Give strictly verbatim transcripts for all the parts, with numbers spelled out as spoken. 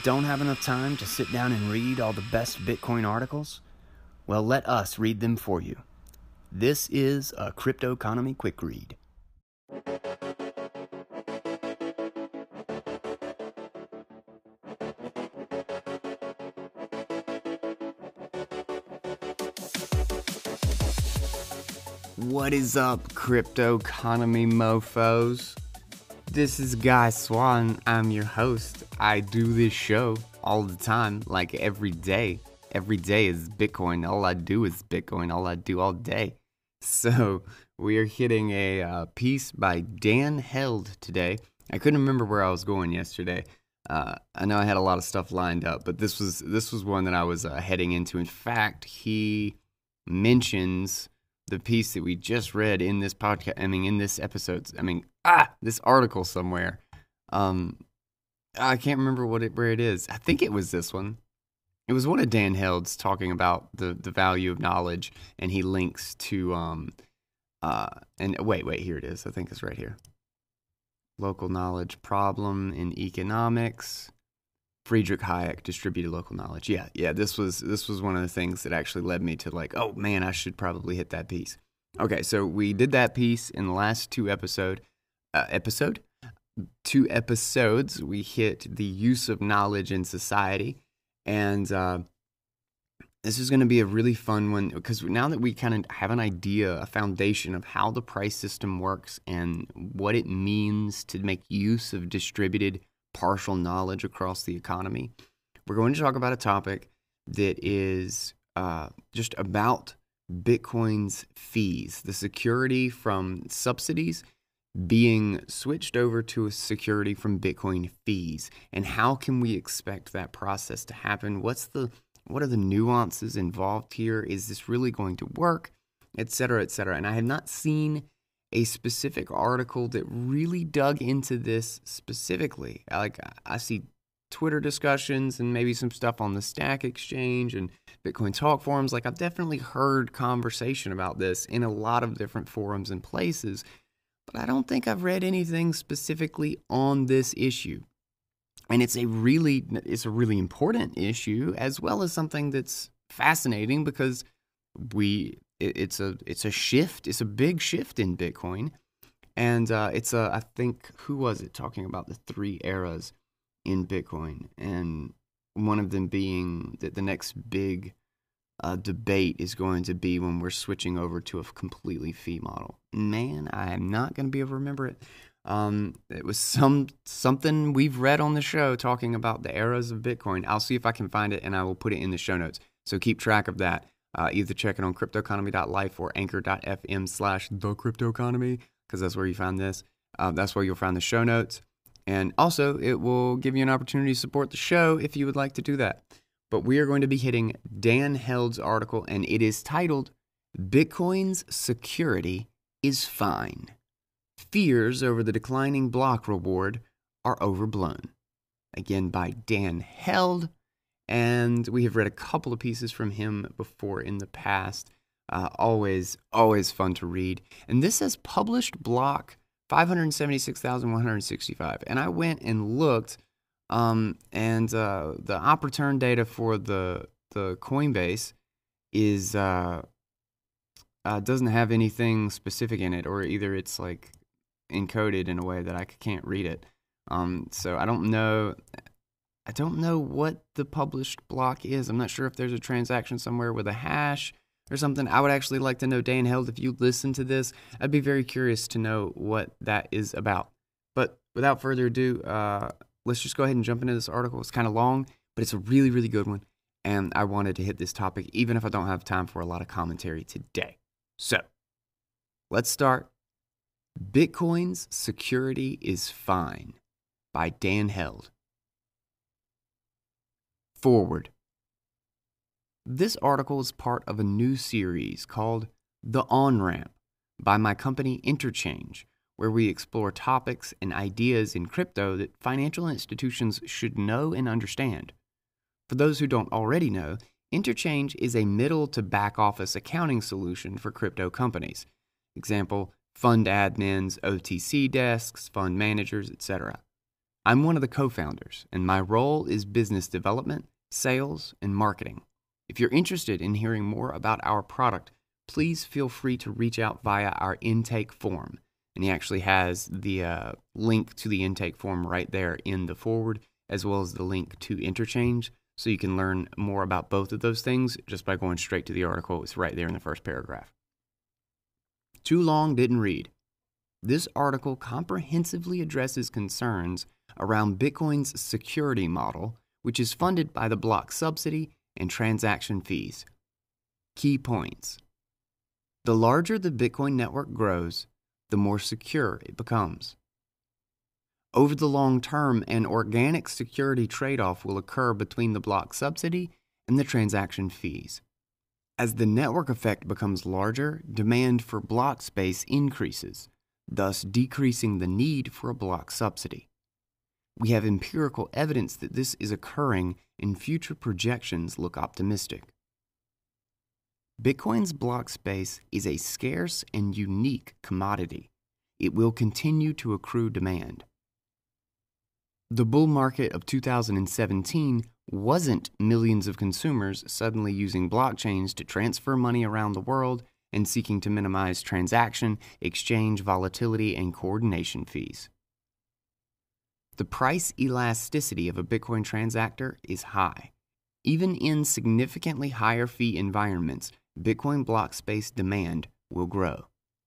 Don't have enough time to sit down and read all the best Bitcoin articles? Well, let us read them for you. This is a Crypto Economy Quick Read. What is up, Crypto Economy mofos? This is Guy Swan. I'm your host. I do this show all the time, like every day. Every day is Bitcoin. All I do is Bitcoin. All I do all day. So we are hitting a uh, piece by Dan Held today. I couldn't remember where I was going yesterday. Uh, I know I had a lot of stuff lined up, but this was this was one that I was uh, heading into. In fact, he mentions the piece that we just read in this podcast, I mean, in this episode, I mean, ah, this article somewhere. Um, I can't remember what it, where it is. I think it was this one. It was one of Dan Held's talking about the, the value of knowledge, and he links to, um, uh, and wait, wait, here it is. I think it's right here. Local knowledge problem in economics. Friedrich Hayek, distributed local knowledge. Yeah, yeah, this was this was one of the things that actually led me to like, oh man, I should probably hit that piece. Okay, so we did that piece in the last two episode uh, episode two episodes. We hit the use of knowledge in society, and uh, this is going to be a really fun one because now that we kind of have an idea, a foundation of how the price system works and what it means to make use of distributed partial knowledge across the economy, we're going to talk about a topic that is uh, just about Bitcoin's fees, the security from subsidies being switched over to a security from Bitcoin fees, and how can we expect that process to happen? What's the what are the nuances involved here? Is this really going to work, et cetera, et cetera? And I have not seen a specific article that really dug into this specifically. Like, I see Twitter discussions and maybe some stuff on the Stack Exchange and Bitcoin Talk forums. Like, I've definitely heard conversation about this in a lot of different forums and places, but I don't think I've read anything specifically on this issue. And it's a really, it's a really important issue, as well as something that's fascinating because we, It's a it's a shift. It's a big shift in Bitcoin, and uh, it's a I think who was it talking about the three eras in Bitcoin, and one of them being that the next big uh, debate is going to be when we're switching over to a completely fee model. Man, I am not going to be able to remember it. Um, it was some something we've read on the show talking about the eras of Bitcoin. I'll see if I can find it, and I will put it in the show notes. So keep track of that. Uh, either check it on cryptoeconomy dot life or anchor.fm slash the cryptoeconomy, because that's where you find this. Uh, that's where you'll find the show notes. And also, it will give you an opportunity to support the show if you would like to do that. But we are going to be hitting Dan Held's article, and it is titled, Bitcoin's Security is Fine. Fears over the declining block reward are overblown. Again, by Dan Held. And we have read a couple of pieces from him before in the past. Uh, always, always fun to read. And this says published block five hundred seventy-six thousand one hundred sixty-five. And I went and looked, um, and uh, the op return data for the the Coinbase is uh, uh, doesn't have anything specific in it, or either it's like encoded in a way that I can't read it. Um, so I don't know. I don't know what the published block is. I'm not sure if there's a transaction somewhere with a hash or something. I would actually like to know, Dan Held, if you listen to this, I'd be very curious to know what that is about. But without further ado, uh, let's just go ahead and jump into this article. It's kind of long, but it's a really, really good one. And I wanted to hit this topic, even if I don't have time for a lot of commentary today. So let's start. Bitcoin's Security is Fine by Dan Held. Forward. This article is part of a new series called The On-Ramp by my company Interchange, where we explore topics and ideas in crypto that financial institutions should know and understand. For those who don't already know, Interchange is a middle to back office accounting solution for crypto companies. Example, fund admins, O T C desks, fund managers, et cetera. I'm one of the co-founders, and my role is business development, sales, and marketing. If you're interested in hearing more about our product, please feel free to reach out via our intake form. And he actually has the uh, link to the intake form right there in the forward, as well as the link to Interchange. So you can learn more about both of those things just by going straight to the article. It's right there in the first paragraph. Too long, didn't read. This article comprehensively addresses concerns around Bitcoin's security model, which is funded by the block subsidy and transaction fees. Key points. The larger the Bitcoin network grows, the more secure it becomes. Over the long term, an organic security trade-off will occur between the block subsidy and the transaction fees. As the network effect becomes larger, demand for block space increases, thus decreasing the need for a block subsidy. We have empirical evidence that this is occurring, and future projections look optimistic. Bitcoin's block space is a scarce and unique commodity. It will continue to accrue demand. The bull market of two thousand seventeen wasn't millions of consumers suddenly using blockchains to transfer money around the world and seeking to minimize transaction, exchange volatility, and coordination fees. The price elasticity of a Bitcoin transactor is high. Even in significantly higher fee environments, Bitcoin block space demand will grow.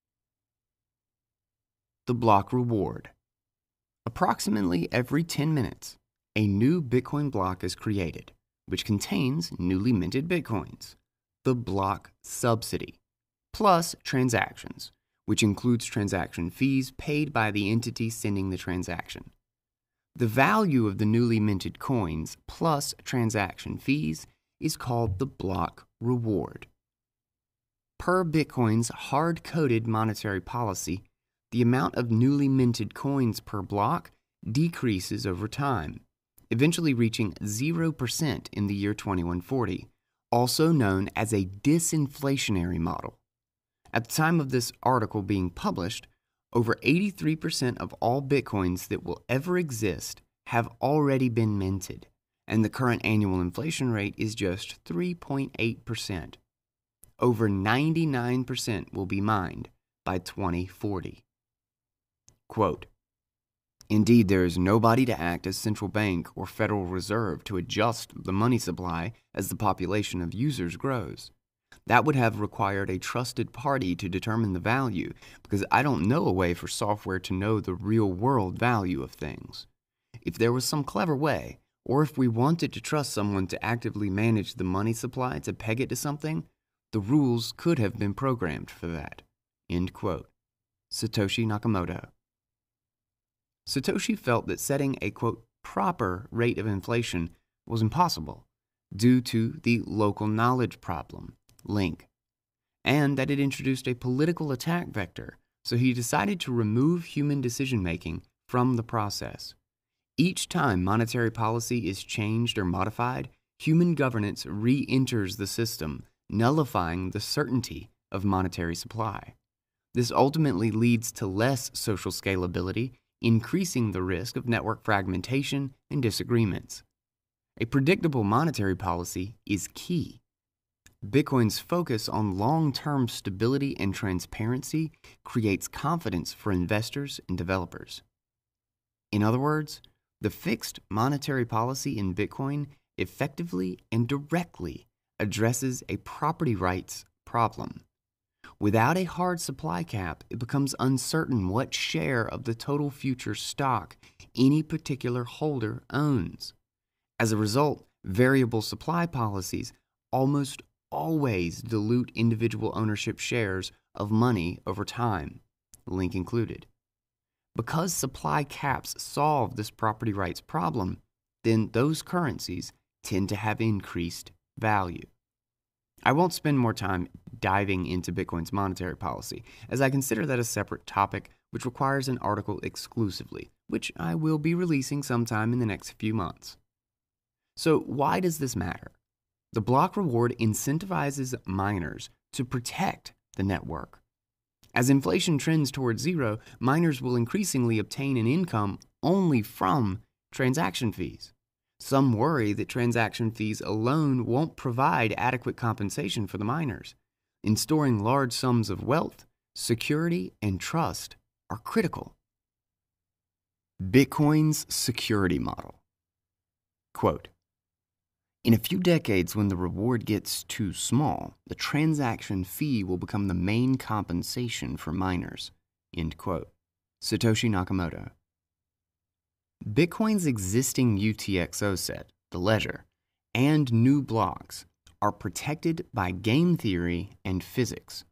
The block reward. Approximately every ten minutes, a new Bitcoin block is created, which contains newly minted Bitcoins. The block subsidy, plus transactions, which includes transaction fees paid by the entity sending the transaction. The value of the newly minted coins plus transaction fees is called the block reward. Per Bitcoin's hard-coded monetary policy, the amount of newly minted coins per block decreases over time, eventually reaching zero percent in the year twenty-one forty, also known as a disinflationary model. At the time of this article being published, over eighty-three percent of all Bitcoins that will ever exist have already been minted, and the current annual inflation rate is just three point eight percent. Over ninety-nine percent will be mined by twenty forty. Quote, "Indeed, there is nobody to act as central bank or Federal Reserve to adjust the money supply as the population of users grows. That would have required a trusted party to determine the value, because I don't know a way for software to know the real-world value of things. If there was some clever way, or if we wanted to trust someone to actively manage the money supply to peg it to something, the rules could have been programmed for that." End quote. Satoshi Nakamoto. Satoshi felt that setting a, quote, proper rate of inflation was impossible due to the local knowledge problem, link, and that it introduced a political attack vector, so he decided to remove human decision-making from the process. Each time monetary policy is changed or modified, human governance re-enters the system, nullifying the certainty of monetary supply. This ultimately leads to less social scalability, increasing the risk of network fragmentation and disagreements. A predictable monetary policy is key. Bitcoin's focus on long-term stability and transparency creates confidence for investors and developers. In other words, the fixed monetary policy in Bitcoin effectively and directly addresses a property rights problem. Without a hard supply cap, it becomes uncertain what share of the total future stock any particular holder owns. As a result, variable supply policies almost always dilute individual ownership shares of money over time, link included. Because supply caps solve this property rights problem, then those currencies tend to have increased value. I won't spend more time diving into Bitcoin's monetary policy, as I consider that a separate topic which requires an article exclusively, which I will be releasing sometime in the next few months. So why does this matter? The block reward incentivizes miners to protect the network. As inflation trends towards zero, miners will increasingly obtain an income only from transaction fees. Some worry that transaction fees alone won't provide adequate compensation for the miners. In storing large sums of wealth, security and trust are critical. Bitcoin's security model. Quote, in a few decades, when the reward gets too small, the transaction fee will become the main compensation for miners. End quote. Satoshi Nakamoto. Bitcoin's existing U T X O set, the ledger, and new blocks are protected by game theory and physics.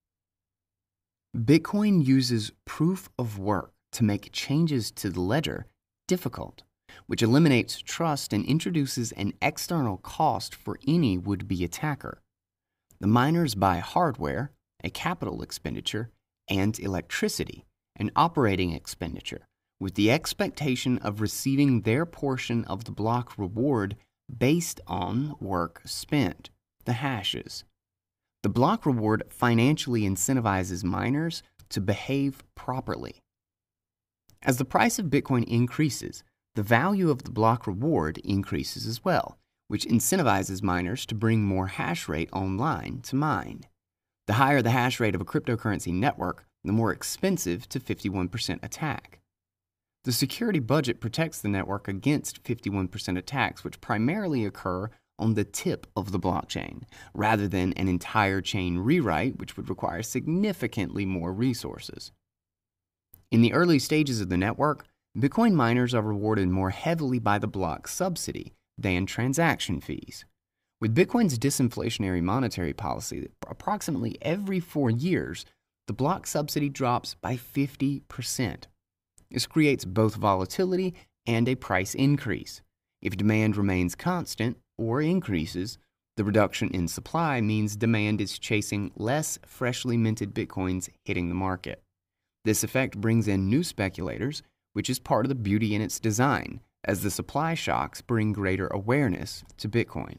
Bitcoin uses proof of work to make changes to the ledger difficult, which eliminates trust and introduces an external cost for any would-be attacker. The miners buy hardware, a capital expenditure, and electricity, an operating expenditure, with the expectation of receiving their portion of the block reward based on work spent, the hashes. The block reward financially incentivizes miners to behave properly. As the price of Bitcoin increases, the value of the block reward increases as well, which incentivizes miners to bring more hash rate online to mine. The higher the hash rate of a cryptocurrency network, the more expensive to fifty-one percent attack. The security budget protects the network against fifty-one percent attacks, which primarily occur on the tip of the blockchain, rather than an entire chain rewrite, which would require significantly more resources. In the early stages of the network, Bitcoin miners are rewarded more heavily by the block subsidy than transaction fees. With Bitcoin's disinflationary monetary policy, approximately every four years, the block subsidy drops by fifty percent. This creates both volatility and a price increase. If demand remains constant or increases, the reduction in supply means demand is chasing less freshly minted Bitcoins hitting the market. This effect brings in new speculators, which is part of the beauty in its design, as the supply shocks bring greater awareness to Bitcoin.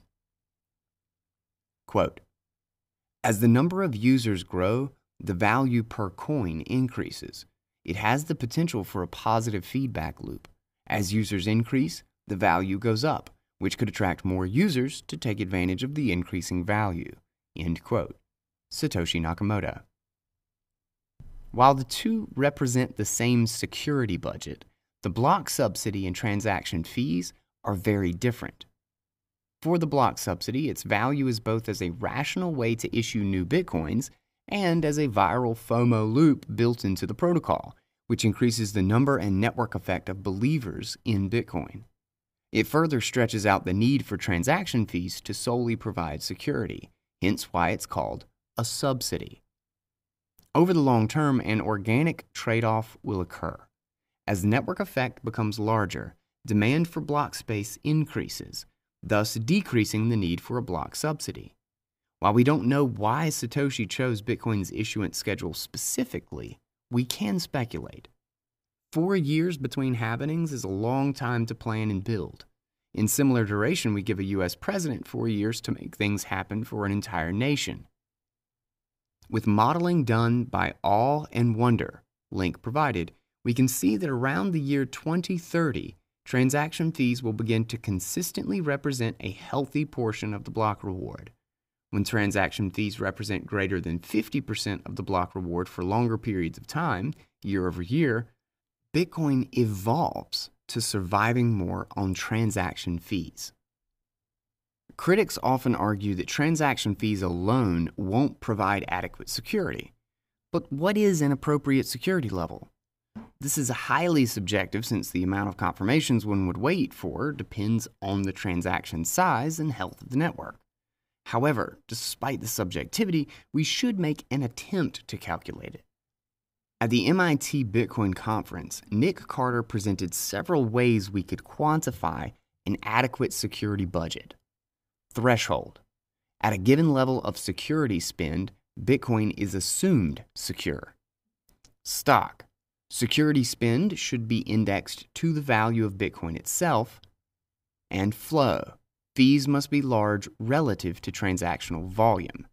Quote, as the number of users grow, the value per coin increases. It has the potential for a positive feedback loop. As users increase, the value goes up, which could attract more users to take advantage of the increasing value. End quote. Satoshi Nakamoto. While the two represent the same security budget, the block subsidy and transaction fees are very different. For the block subsidy, its value is both as a rational way to issue new Bitcoins and as a viral FOMO loop built into the protocol, which increases the number and network effect of believers in Bitcoin. It further stretches out the need for transaction fees to solely provide security, hence why it's called a subsidy. Over the long term, an organic trade-off will occur. As the network effect becomes larger, demand for block space increases, thus decreasing the need for a block subsidy. While we don't know why Satoshi chose Bitcoin's issuance schedule specifically, we can speculate. Four years between happenings is a long time to plan and build. In similar duration, we give a U S president four years to make things happen for an entire nation. With modeling done by All and Wonder, link provided, we can see that around the year twenty thirty, transaction fees will begin to consistently represent a healthy portion of the block reward. When transaction fees represent greater than fifty percent of the block reward for longer periods of time, year over year, Bitcoin evolves to surviving more on transaction fees. Critics often argue that transaction fees alone won't provide adequate security. But what is an appropriate security level? This is highly subjective since the amount of confirmations one would wait for depends on the transaction size and health of the network. However, despite the subjectivity, we should make an attempt to calculate it. At the M I T Bitcoin conference, Nick Carter presented several ways we could quantify an adequate security budget. Threshold. At a given level of security spend, Bitcoin is assumed secure. Stock. Security spend should be indexed to the value of Bitcoin itself. And flow. Fees must be large relative to transactional volume.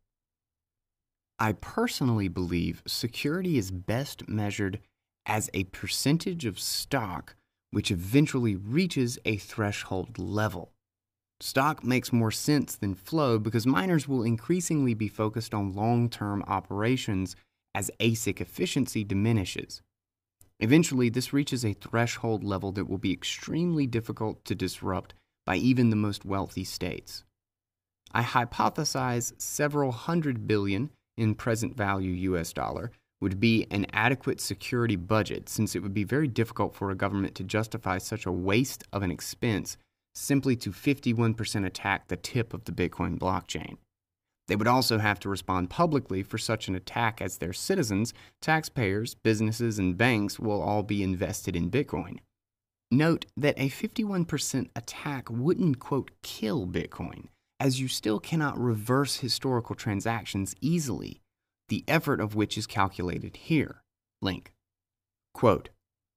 I personally believe security is best measured as a percentage of stock which eventually reaches a threshold level. Stock makes more sense than flow because miners will increasingly be focused on long-term operations as A S I C efficiency diminishes. Eventually, this reaches a threshold level that will be extremely difficult to disrupt by even the most wealthy states. I hypothesize several hundred billion in present value U S dollar would be an adequate security budget, since it would be very difficult for a government to justify such a waste of an expense simply to fifty-one percent attack the tip of the Bitcoin blockchain. They would also have to respond publicly for such an attack, as their citizens, taxpayers, businesses, and banks will all be invested in Bitcoin. Note that a fifty-one percent attack wouldn't, quote, kill Bitcoin, as you still cannot reverse historical transactions easily, the effort of which is calculated here. Link. Quote,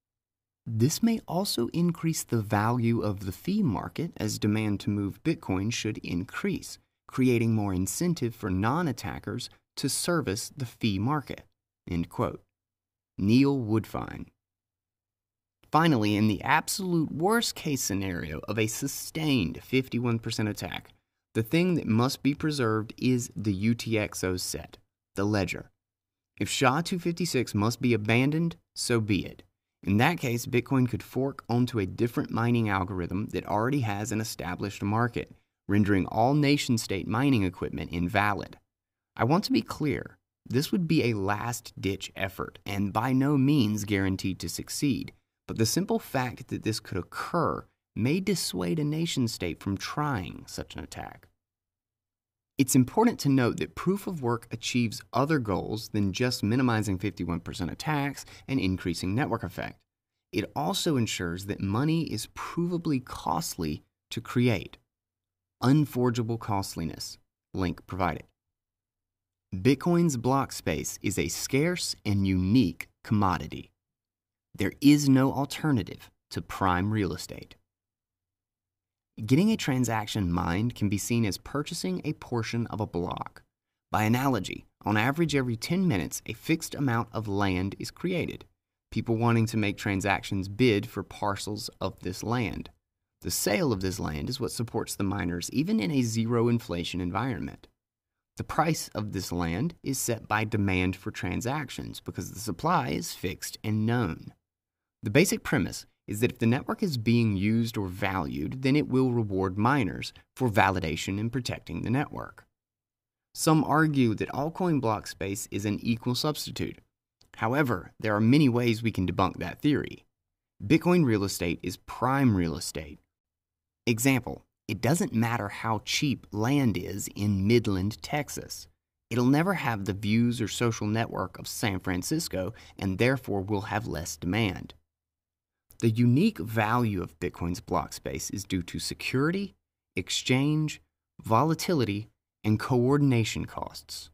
"This may also increase the value of the fee market, as demand to move Bitcoin should increase, creating more incentive for non-attackers to service the fee market." End quote. Neil Woodfine. Finally, in the absolute worst-case scenario of a sustained fifty-one percent attack, the thing that must be preserved is the U T X O set, the ledger. If S H A two fifty-six must be abandoned, so be it. In that case, Bitcoin could fork onto a different mining algorithm that already has an established market, rendering all nation-state mining equipment invalid. I want to be clear, this would be a last-ditch effort and by no means guaranteed to succeed, but the simple fact that this could occur may dissuade a nation-state from trying such an attack. It's important to note that proof of work achieves other goals than just minimizing fifty-one percent attacks and increasing network effect. It also ensures that money is provably costly to create. Unforgeable costliness. Link provided. Bitcoin's block space is a scarce and unique commodity. There is no alternative to prime real estate. Getting a transaction mined can be seen as purchasing a portion of a block. By analogy, on average every ten minutes, a fixed amount of land is created, people wanting to make transactions bid for parcels of this land. The sale of this land is what supports the miners even in a zero inflation environment. The price of this land is set by demand for transactions because the supply is fixed and known. The basic premise is that if the network is being used or valued, then it will reward miners for validation and protecting the network. Some argue that altcoin block space is an equal substitute. However, there are many ways we can debunk that theory. Bitcoin real estate is prime real estate. Example, it doesn't matter how cheap land is in Midland, Texas. It'll never have the views or social network of San Francisco and therefore will have less demand. The unique value of Bitcoin's block space is due to security, exchange, volatility, and coordination costs.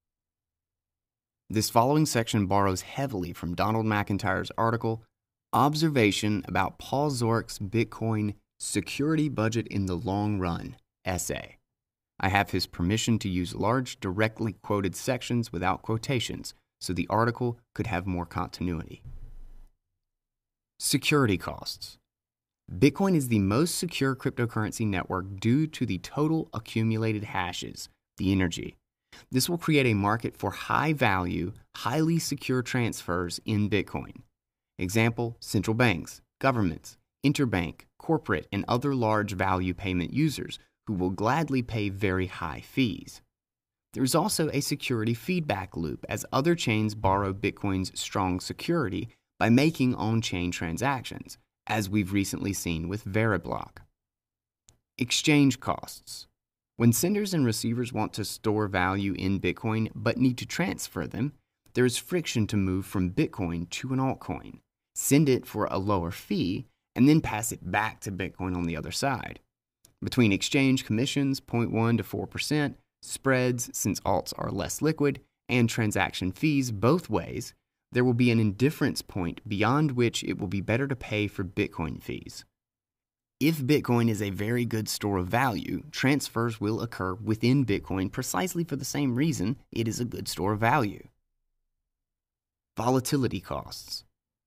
This following section borrows heavily from Donald McIntyre's article, Observation about Paul Szorc's Bitcoin Security Budget in the Long Run essay. I have his permission to use large, directly quoted sections without quotations, so the article could have more continuity. Security costs. Bitcoin is the most secure cryptocurrency network due to the total accumulated hashes, the energy. This will create a market for high-value, highly secure transfers in Bitcoin. Example, central banks, governments, interbank, corporate, and other large value payment users who will gladly pay very high fees. There is also a security feedback loop as other chains borrow Bitcoin's strong security by making on-chain transactions, as we've recently seen with Veriblock. Exchange costs. When senders and receivers want to store value in Bitcoin but need to transfer them, there is friction to move from Bitcoin to an altcoin, send it for a lower fee, and then pass it back to Bitcoin on the other side. Between exchange commissions, zero point one to four percent, spreads, since alts are less liquid, and transaction fees both ways, there will be an indifference point beyond which it will be better to pay for Bitcoin fees. If Bitcoin is a very good store of value, transfers will occur within Bitcoin precisely for the same reason it is a good store of value. Volatility costs.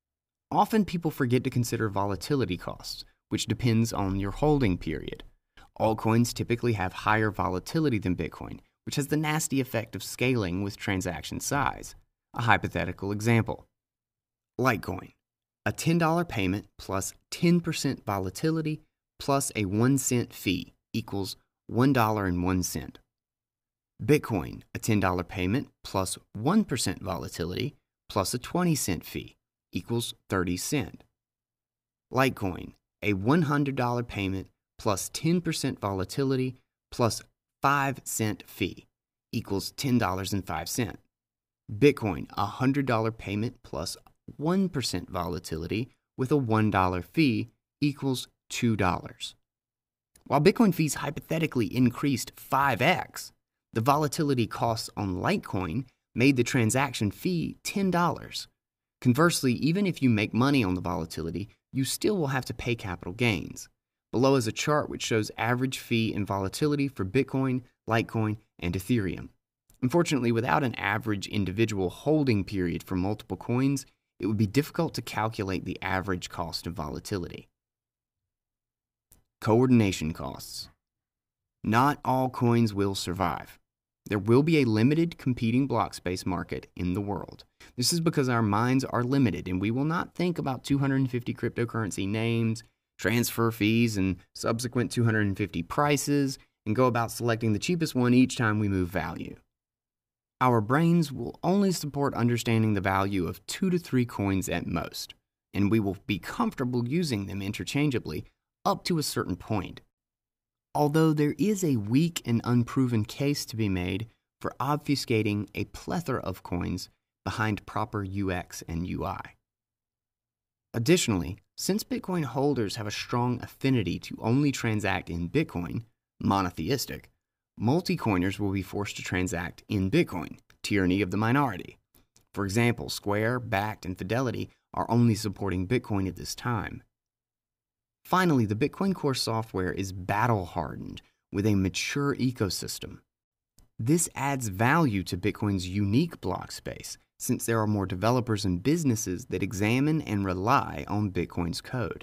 Often people forget to consider volatility costs, which depends on your holding period. Altcoins typically have higher volatility than Bitcoin, which has the nasty effect of scaling with transaction size. A hypothetical example. Litecoin. A ten dollar payment plus ten percent volatility plus a one cent fee equals one dollar and one cent. Bitcoin. A ten dollar payment plus one percent volatility plus a twenty cent fee equals thirty cents. Litecoin. A one hundred dollar payment plus ten percent volatility plus five cent fee equals ten dollars and five cents. Bitcoin. A one hundred dollar payment plus one percent volatility with a one dollar fee equals two dollars. While Bitcoin fees hypothetically increased five x, the volatility costs on Litecoin made the transaction fee ten dollars. Conversely, even if you make money on the volatility, you still will have to pay capital gains. Below is a chart which shows average fee and volatility for Bitcoin, Litecoin, and Ethereum. Unfortunately, without an average individual holding period for multiple coins, it would be difficult to calculate the average cost of volatility. Coordination costs. Not all coins will survive. There will be a limited competing block space market in the world. This is because our minds are limited and we will not think about two hundred fifty cryptocurrency names, transfer fees, and subsequent two hundred fifty prices, and go about selecting the cheapest one each time we move value. Our brains will only support understanding the value of two to three coins at most, and we will be comfortable using them interchangeably up to a certain point. Although there is a weak and unproven case to be made for obfuscating a plethora of coins behind proper U X and U I. Additionally, since Bitcoin holders have a strong affinity to only transact in Bitcoin, monotheistic, multi-coiners will be forced to transact in Bitcoin, tyranny of the minority. For example, Square, Bakkt, and Fidelity are only supporting Bitcoin at this time. Finally, the Bitcoin Core software is battle-hardened with a mature ecosystem. This adds value to Bitcoin's unique block space, since there are more developers and businesses that examine and rely on Bitcoin's code.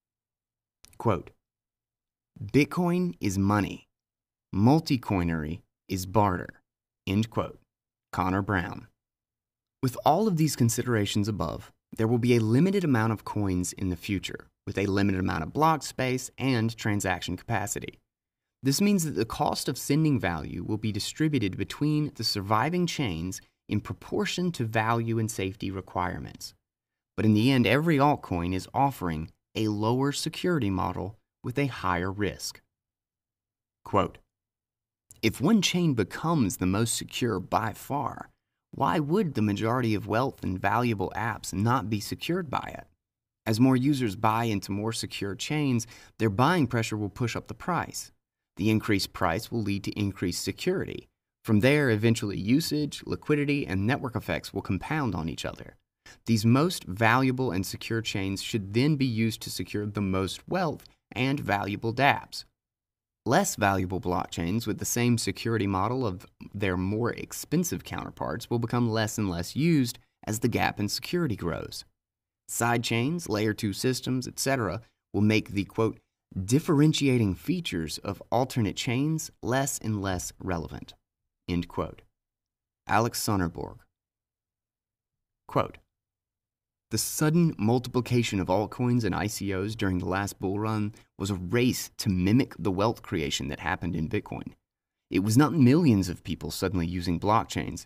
Quote, Bitcoin is money. Multi-coinery is barter. End quote. Connor Brown. With all of these considerations above, there will be a limited amount of coins in the future, with a limited amount of block space and transaction capacity. This means that the cost of sending value will be distributed between the surviving chains in proportion to value and safety requirements. But in the end, every altcoin is offering a lower security model with a higher risk. Quote, If one chain becomes the most secure by far, why would the majority of wealth and valuable apps not be secured by it? As more users buy into more secure chains, their buying pressure will push up the price. The increased price will lead to increased security. From there, eventually usage, liquidity, and network effects will compound on each other. These most valuable and secure chains should then be used to secure the most wealth and valuable dApps. Less valuable blockchains with the same security model of their more expensive counterparts will become less and less used as the gap in security grows. Sidechains, layer two systems, et cetera will make the, quote, differentiating features of alternate chains less and less relevant, end quote. Alex Sonnerborg. Quote, The sudden multiplication of altcoins and I C Os during the last bull run was a race to mimic the wealth creation that happened in Bitcoin. It was not millions of people suddenly using blockchains.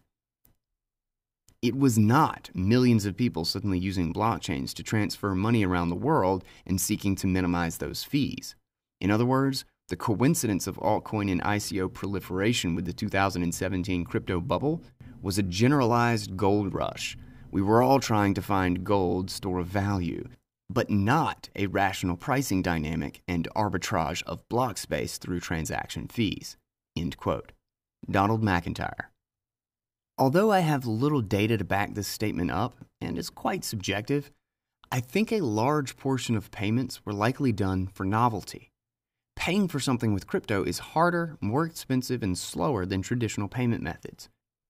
It was not millions of people suddenly using blockchains to transfer money around the world and seeking to minimize those fees. In other words, the coincidence of altcoin and I C O proliferation with the two thousand seventeen crypto bubble was a generalized gold rush. We were all trying to find gold store of value, but not a rational pricing dynamic and arbitrage of block space through transaction fees. End quote. Donald McIntyre. Although I have little data to back this statement up, and it's quite subjective, I think a large portion of payments were likely done for novelty. Paying for something with crypto is harder, more expensive, and slower than traditional payment methods.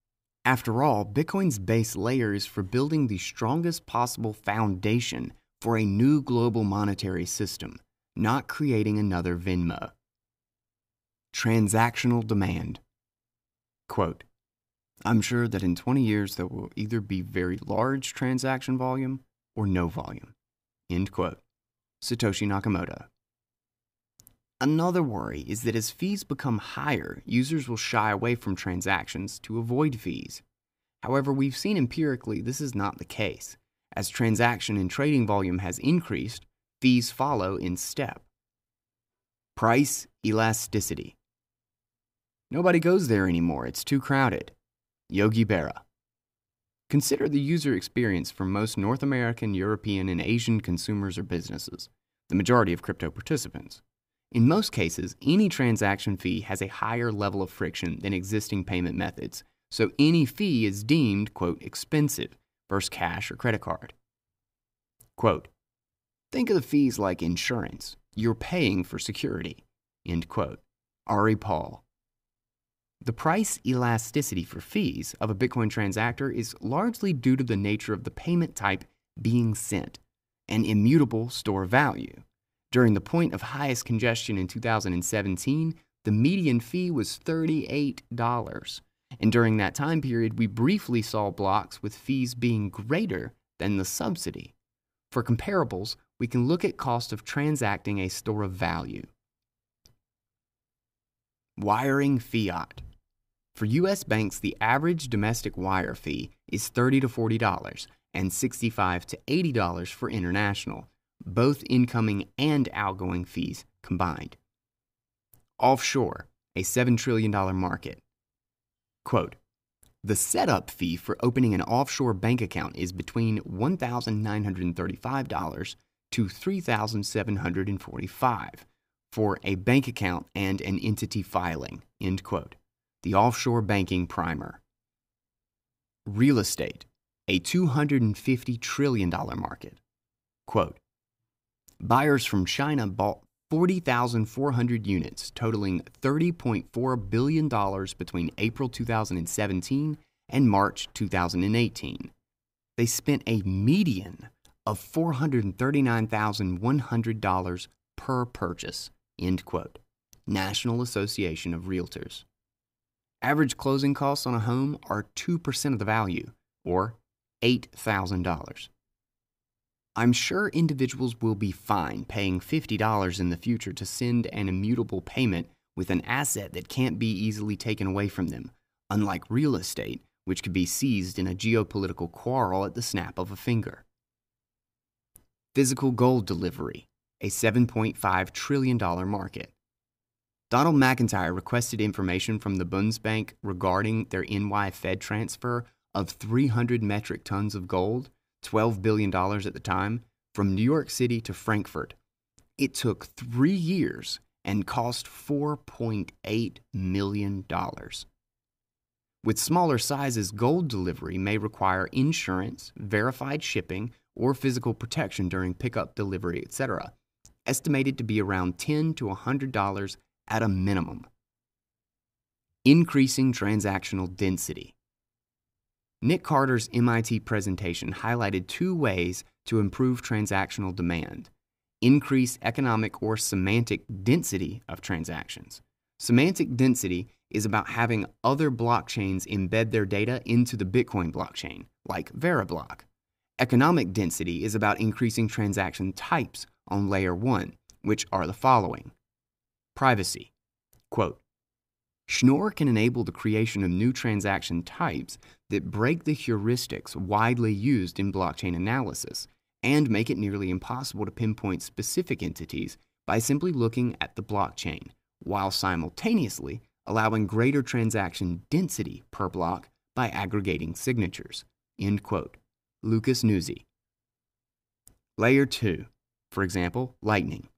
After all, Bitcoin's base layer is for building the strongest possible foundation for a new global monetary system, not creating another Venmo. Transactional demand. Quote, I'm sure that in twenty years there will either be very large transaction volume or no volume. End quote. Satoshi Nakamoto. Another worry is that as fees become higher, users will shy away from transactions to avoid fees. However, we've seen empirically this is not the case. As transaction and trading volume has increased, fees follow in step. Price elasticity. Nobody goes there anymore, it's too crowded. Yogi Berra. Consider the user experience for most North American, European, and Asian consumers or businesses, the majority of crypto participants. In most cases, any transaction fee has a higher level of friction than existing payment methods, so any fee is deemed, quote, expensive versus cash or credit card. Quote, think of the fees like insurance. You're paying for security, end quote. Ari Paul. The price elasticity for fees of a Bitcoin transactor is largely due to the nature of the payment type being sent, an immutable store value. During the point of highest congestion in two thousand seventeen, the median fee was thirty-eight dollars. And during that time period, we briefly saw blocks with fees being greater than the subsidy. For comparables, we can look at cost of transacting a store of value. Wiring fiat. For U S banks, the average domestic wire fee is thirty to forty dollars and sixty-five to eighty dollars for international, both incoming and outgoing fees combined. Offshore, a seven trillion dollars market. Quote, the setup fee for opening an offshore bank account is between one thousand nine hundred thirty-five dollars to three thousand seven hundred forty-five dollars for a bank account and an entity filing, end quote. The offshore banking primer. Real estate, a two hundred fifty trillion dollars market. Quote, buyers from China bought forty thousand four hundred units, totaling thirty point four billion dollars between April two thousand seventeen and March two thousand eighteen. They spent a median of four hundred thirty-nine thousand one hundred dollars per purchase, end quote. National Association of Realtors. Average closing costs on a home are two percent of the value, or eight thousand dollars. I'm sure individuals will be fine paying fifty dollars in the future to send an immutable payment with an asset that can't be easily taken away from them, unlike real estate, which could be seized in a geopolitical quarrel at the snap of a finger. Physical gold delivery, a seven point five trillion dollars market. Donald McIntyre requested information from the Bundesbank regarding their N Y Fed transfer of three hundred metric tons of gold, twelve billion dollars at the time, from New York City to Frankfurt. It took three years and cost four point eight million dollars. With smaller sizes, gold delivery may require insurance, verified shipping, or physical protection during pickup, delivery, et cetera, estimated to be around ten to one hundred dollars at a minimum. Increasing transactional density. Nick Carter's M I T presentation highlighted two ways to improve transactional demand: increase economic or semantic density of transactions. Semantic density is about having other blockchains embed their data into the Bitcoin blockchain, like Veriblock. Economic density is about increasing transaction types on layer one, which are the following. Privacy. Quote, Schnorr can enable the creation of new transaction types that break the heuristics widely used in blockchain analysis and make it nearly impossible to pinpoint specific entities by simply looking at the blockchain, while simultaneously allowing greater transaction density per block by aggregating signatures. End quote. Lucas Nuzzi. Layer two, for example, Lightning.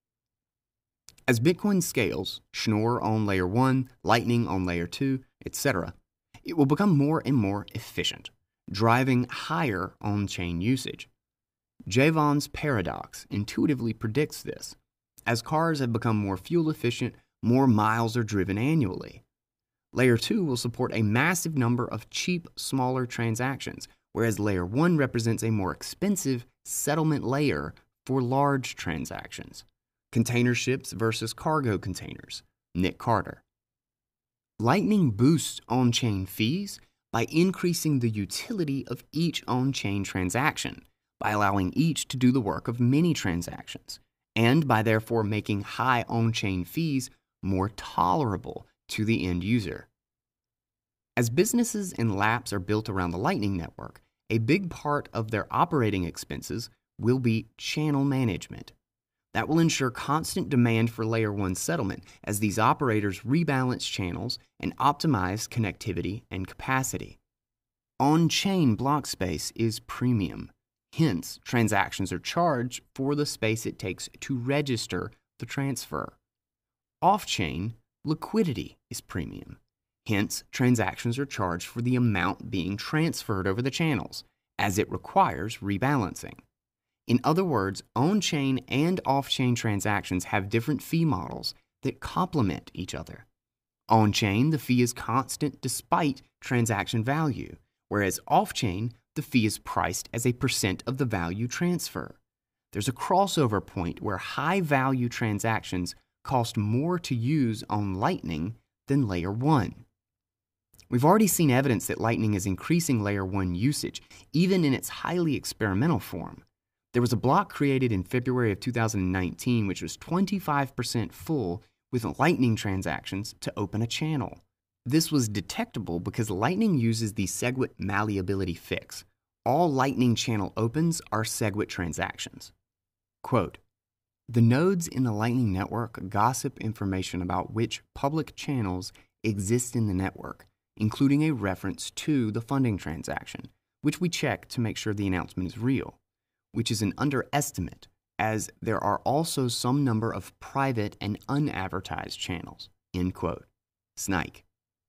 As Bitcoin scales, Schnorr on layer one, Lightning on layer two, et cetera, it will become more and more efficient, driving higher on-chain usage. Jevons paradox intuitively predicts this. As cars have become more fuel efficient, more miles are driven annually. Layer two will support a massive number of cheap, smaller transactions, whereas Layer one represents a more expensive settlement layer for large transactions. Container ships versus cargo containers. Nick Carter. Lightning boosts on-chain fees by increasing the utility of each on-chain transaction, by allowing each to do the work of many transactions, and by therefore making high on-chain fees more tolerable to the end user. As businesses and laps are built around the Lightning Network, a big part of their operating expenses will be channel management. That will ensure constant demand for Layer one settlement as these operators rebalance channels and optimize connectivity and capacity. On-chain block space is premium. Hence, transactions are charged for the space it takes to register the transfer. Off-chain, liquidity is premium. Hence, transactions are charged for the amount being transferred over the channels, as it requires rebalancing. In other words, on-chain and off-chain transactions have different fee models that complement each other. On-chain, the fee is constant despite transaction value, whereas off-chain, the fee is priced as a percent of the value transfer. There's a crossover point where high-value transactions cost more to use on Lightning than Layer one. We've already seen evidence that Lightning is increasing Layer one usage, even in its highly experimental form. There was a block created in February of two thousand nineteen which was twenty-five percent full with Lightning transactions to open a channel. This was detectable because Lightning uses the SegWit malleability fix. All Lightning channel opens are SegWit transactions. Quote, "The nodes in the Lightning Network gossip information about which public channels exist in the network, including a reference to the funding transaction, which we check to make sure the announcement is real, which is an underestimate, as there are also some number of private and unadvertised channels." End quote. Snike.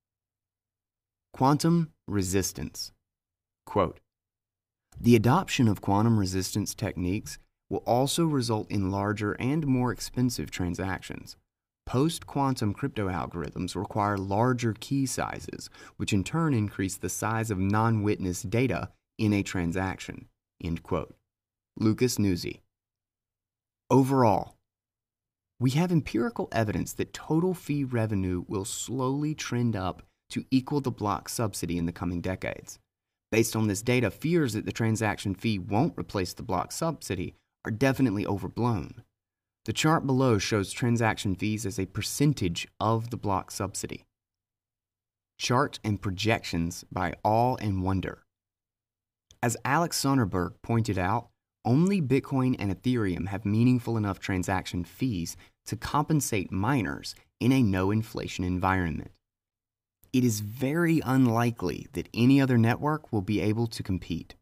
Quantum resistance. Quote, "The adoption of quantum resistance techniques will also result in larger and more expensive transactions. Post-quantum crypto algorithms require larger key sizes, which in turn increase the size of non-witness data in a transaction." End quote. Lucas Nuzzi. Overall, we have empirical evidence that total fee revenue will slowly trend up to equal the block subsidy in the coming decades. Based on this data, fears that the transaction fee won't replace the block subsidy are definitely overblown. The chart below shows transaction fees as a percentage of the block subsidy. Chart and projections by All and Wonder. As Alex Sonnerberg pointed out, only Bitcoin and Ethereum have meaningful enough transaction fees to compensate miners in a no-inflation environment. It is very unlikely that any other network will be able to compete.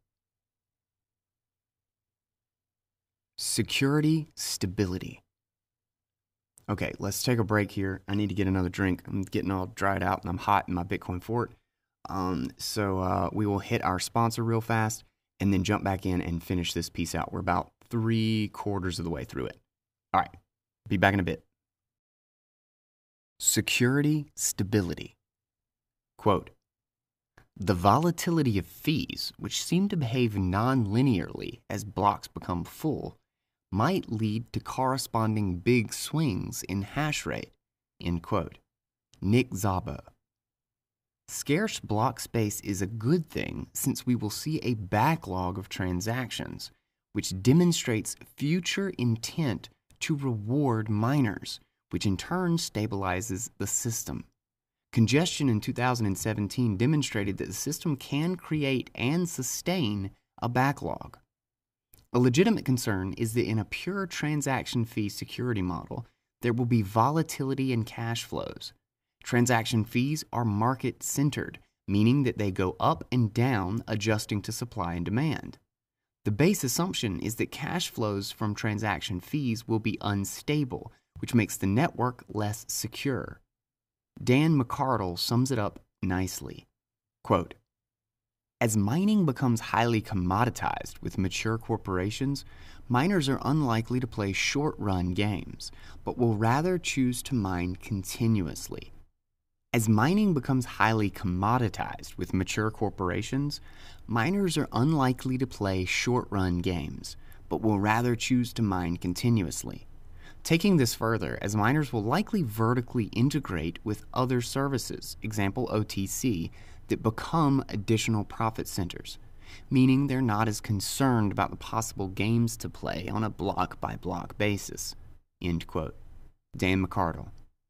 Security stability. Okay, let's take a break here. I need to get another drink. I'm getting all dried out and I'm hot in my Bitcoin fort. Um, so uh, we will hit our sponsor real fast and then jump back in and finish this piece out. We're about three quarters of the way through it. All right, be back in a bit. Security stability. Quote, "The volatility of fees, which seem to behave non-linearly as blocks become full, might lead to corresponding big swings in hash rate." End quote. Nick Szabo. Scarce block space is a good thing since we will see a backlog of transactions, which demonstrates future intent to reward miners, which in turn stabilizes the system. Congestion in two thousand seventeen demonstrated that the system can create and sustain a backlog. A legitimate concern is that in a pure transaction fee security model, there will be volatility in cash flows. Transaction fees are market-centered, meaning that they go up and down adjusting to supply and demand. The base assumption is that cash flows from transaction fees will be unstable, which makes the network less secure. Dan McCardle sums it up nicely. Quote, "As mining becomes highly commoditized with mature corporations, miners are unlikely to play short-run games, but will rather choose to mine continuously. As mining becomes highly commoditized with mature corporations, miners are unlikely to play short-run games, but will rather choose to mine continuously. Taking this further, as miners will likely vertically integrate with other services, example O T C, that become additional profit centers, meaning they're not as concerned about the possible games to play on a block-by-block basis. End quote. Dan McArdle.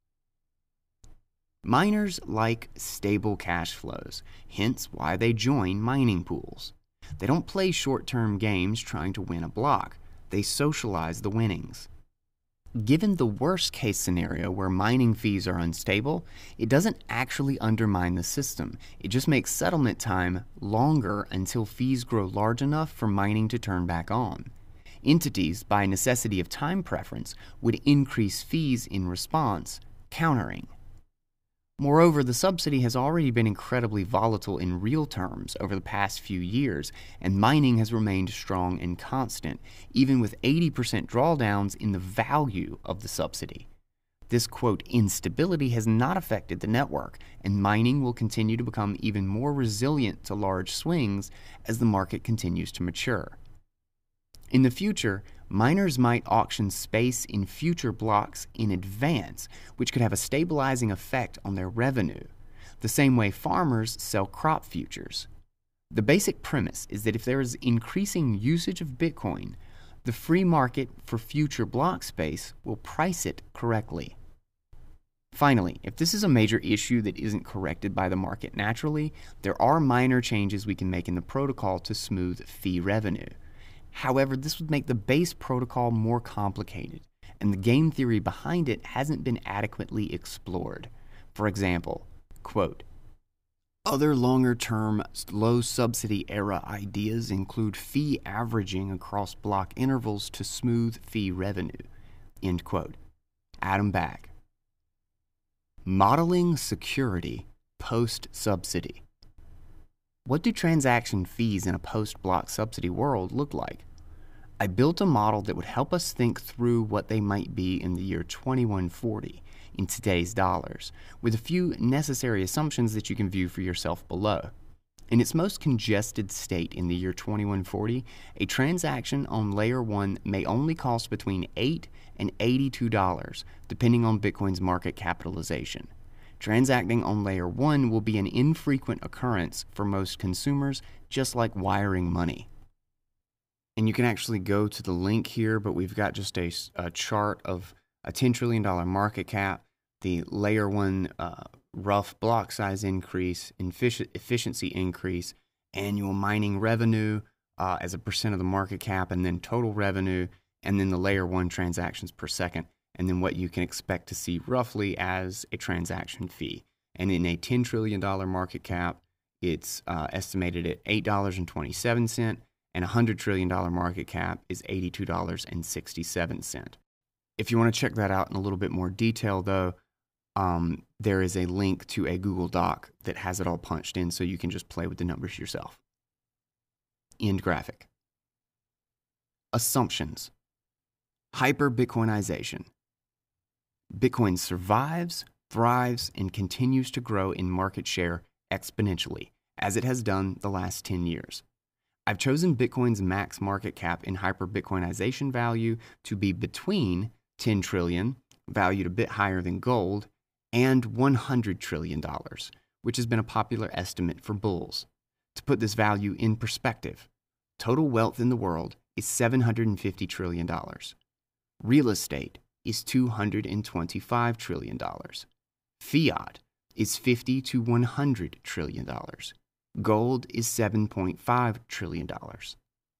Miners like stable cash flows, hence why they join mining pools. They don't play short-term games trying to win a block. They socialize the winnings. Given the worst-case scenario where mining fees are unstable, it doesn't actually undermine the system. It just makes settlement time longer until fees grow large enough for mining to turn back on. Entities, by necessity of time preference, would increase fees in response, countering. Moreover, the subsidy has already been incredibly volatile in real terms over the past few years, and mining has remained strong and constant, even with eighty percent drawdowns in the value of the subsidy. This, quote, instability has not affected the network, and mining will continue to become even more resilient to large swings as the market continues to mature. In the future, miners might auction space in future blocks in advance, which could have a stabilizing effect on their revenue, the same way farmers sell crop futures. The basic premise is that if there is increasing usage of Bitcoin, the free market for future block space will price it correctly. Finally, if this is a major issue that isn't corrected by the market naturally, there are minor changes we can make in the protocol to smooth fee revenue. However, this would make the base protocol more complicated, and the game theory behind it hasn't been adequately explored. For example, quote, other longer-term low-subsidy era ideas include fee averaging across block intervals to smooth fee revenue. End quote. Adam Back. Modeling security post-subsidy. What do transaction fees in a post-block subsidy world look like? I built a model that would help us think through what they might be in the year twenty-one forty in today's dollars, with a few necessary assumptions that you can view for yourself below. In its most congested state in the year twenty-one forty, a transaction on Layer one may only cost between eight dollars and eighty-two dollars, depending on Bitcoin's market capitalization. Transacting on Layer one will be an infrequent occurrence for most consumers, just like wiring money. And you can actually go to the link here, but we've got just a, a chart of a ten trillion dollars market cap, the Layer one uh, rough block size increase, effic- efficiency increase, annual mining revenue uh, as a percent of the market cap, and then total revenue, and then the Layer one transactions per second, and then what you can expect to see roughly as a transaction fee. And in a ten trillion dollars market cap, it's uh, estimated at eight dollars and twenty-seven cents, and a one hundred trillion dollars market cap is eighty-two dollars and sixty-seven cents. If you want to check that out in a little bit more detail, though, um, there is a link to a Google Doc that has it all punched in so you can just play with the numbers yourself. End graphic. Assumptions. Hyper-Bitcoinization. Bitcoin survives, thrives, and continues to grow in market share exponentially, as it has done the last ten years. I've chosen Bitcoin's max market cap in hyper-Bitcoinization value to be between ten trillion dollars, valued a bit higher than gold, and one hundred trillion dollars, which has been a popular estimate for bulls. To put this value in perspective, total wealth in the world is seven hundred fifty trillion dollars. Real estate is two hundred twenty-five trillion dollars. Fiat is fifty to one hundred trillion dollars. Gold is seven point five trillion dollars.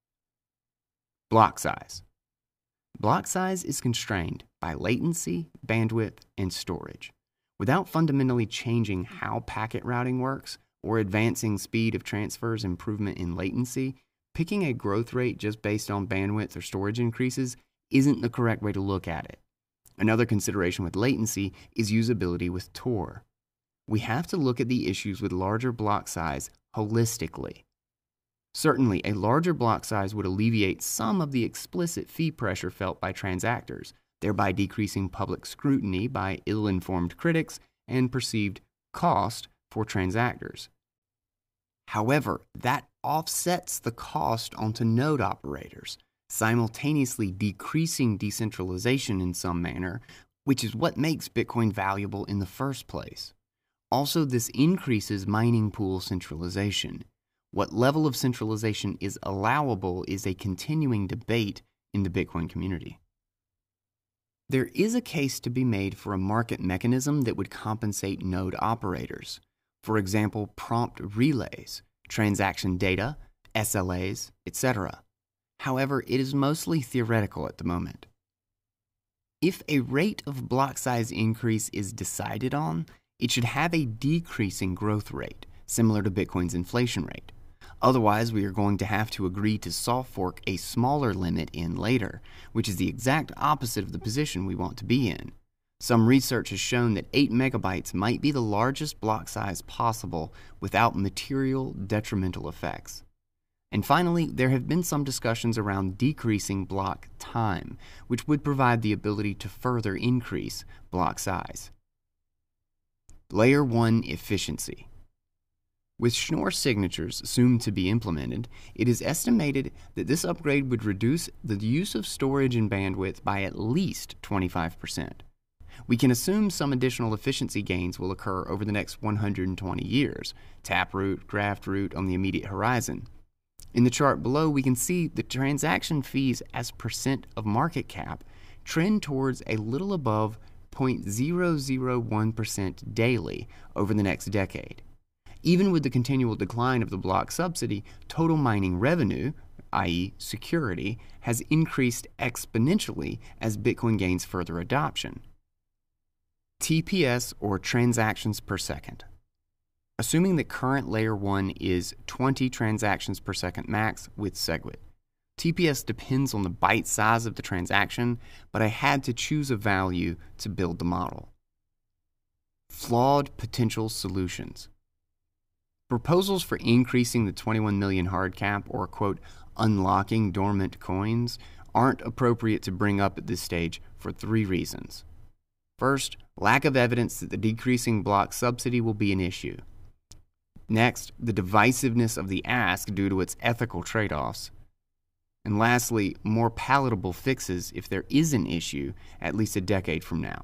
Block size. Block size is constrained by latency, bandwidth, and storage. Without fundamentally changing how packet routing works or advancing speed of transfers improvement in latency, picking a growth rate just based on bandwidth or storage increases isn't the correct way to look at it. Another consideration with latency is usability with Tor. We have to look at the issues with larger block size holistically. Certainly, a larger block size would alleviate some of the explicit fee pressure felt by transactors, thereby decreasing public scrutiny by ill-informed critics and perceived cost for transactors. However, that offsets the cost onto node operators, simultaneously decreasing decentralization in some manner, which is what makes Bitcoin valuable in the first place. Also, this increases mining pool centralization. What level of centralization is allowable is a continuing debate in the Bitcoin community. There is a case to be made for a market mechanism that would compensate node operators. For example, prompt relays, transaction data, S L As, et cetera. However, it is mostly theoretical at the moment. If a rate of block size increase is decided on, it should have a decreasing growth rate, similar to Bitcoin's inflation rate. Otherwise, we are going to have to agree to soft fork a smaller limit in later, which is the exact opposite of the position we want to be in. Some research has shown that eight megabytes might be the largest block size possible without material detrimental effects. And finally, there have been some discussions around decreasing block time, which would provide the ability to further increase block size. Layer one efficiency. With Schnorr signatures soon to be implemented, it is estimated that this upgrade would reduce the use of storage and bandwidth by at least twenty-five percent. We can assume some additional efficiency gains will occur over the next one hundred twenty years, Taproot, Graftroot on the immediate horizon. In the chart below, we can see the transaction fees as percent of market cap trend towards a little above zero point zero zero one percent daily over the next decade. Even with the continual decline of the block subsidy, total mining revenue, that is security, has increased exponentially as Bitcoin gains further adoption. T P S, or transactions per second. Assuming that current layer one is twenty transactions per second max with SegWit. T P S depends on the byte size of the transaction, but I had to choose a value to build the model. Flawed potential solutions. Proposals for increasing the twenty-one million hard cap, or quote, unlocking dormant coins, aren't appropriate to bring up at this stage for three reasons. First, lack of evidence that the decreasing block subsidy will be an issue. Next, the divisiveness of the ask due to its ethical trade-offs. And lastly, more palatable fixes if there is an issue at least a decade from now.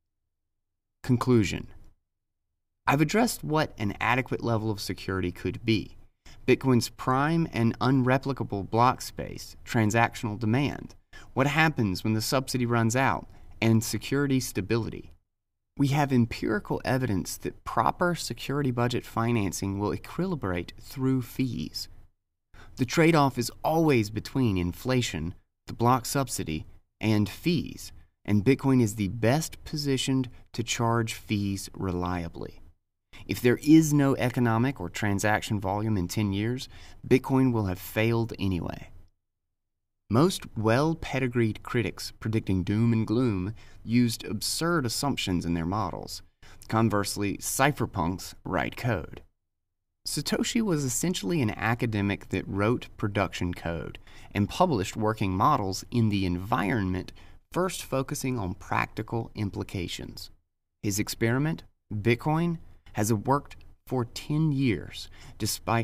Conclusion. I've addressed what an adequate level of security could be, Bitcoin's prime and unreplicable block space, transactional demand, what happens when the subsidy runs out, and security stability. We have empirical evidence that proper security budget financing will equilibrate through fees. The trade-off is always between inflation, the block subsidy, and fees, and Bitcoin is the best positioned to charge fees reliably. If there is no economic or transaction volume in ten years, Bitcoin will have failed anyway. Most well-pedigreed critics predicting doom and gloom used absurd assumptions in their models. Conversely, cypherpunks write code. Satoshi was essentially an academic that wrote production code and published working models in the environment, first focusing on practical implications. His experiment, Bitcoin, has worked for ten years despite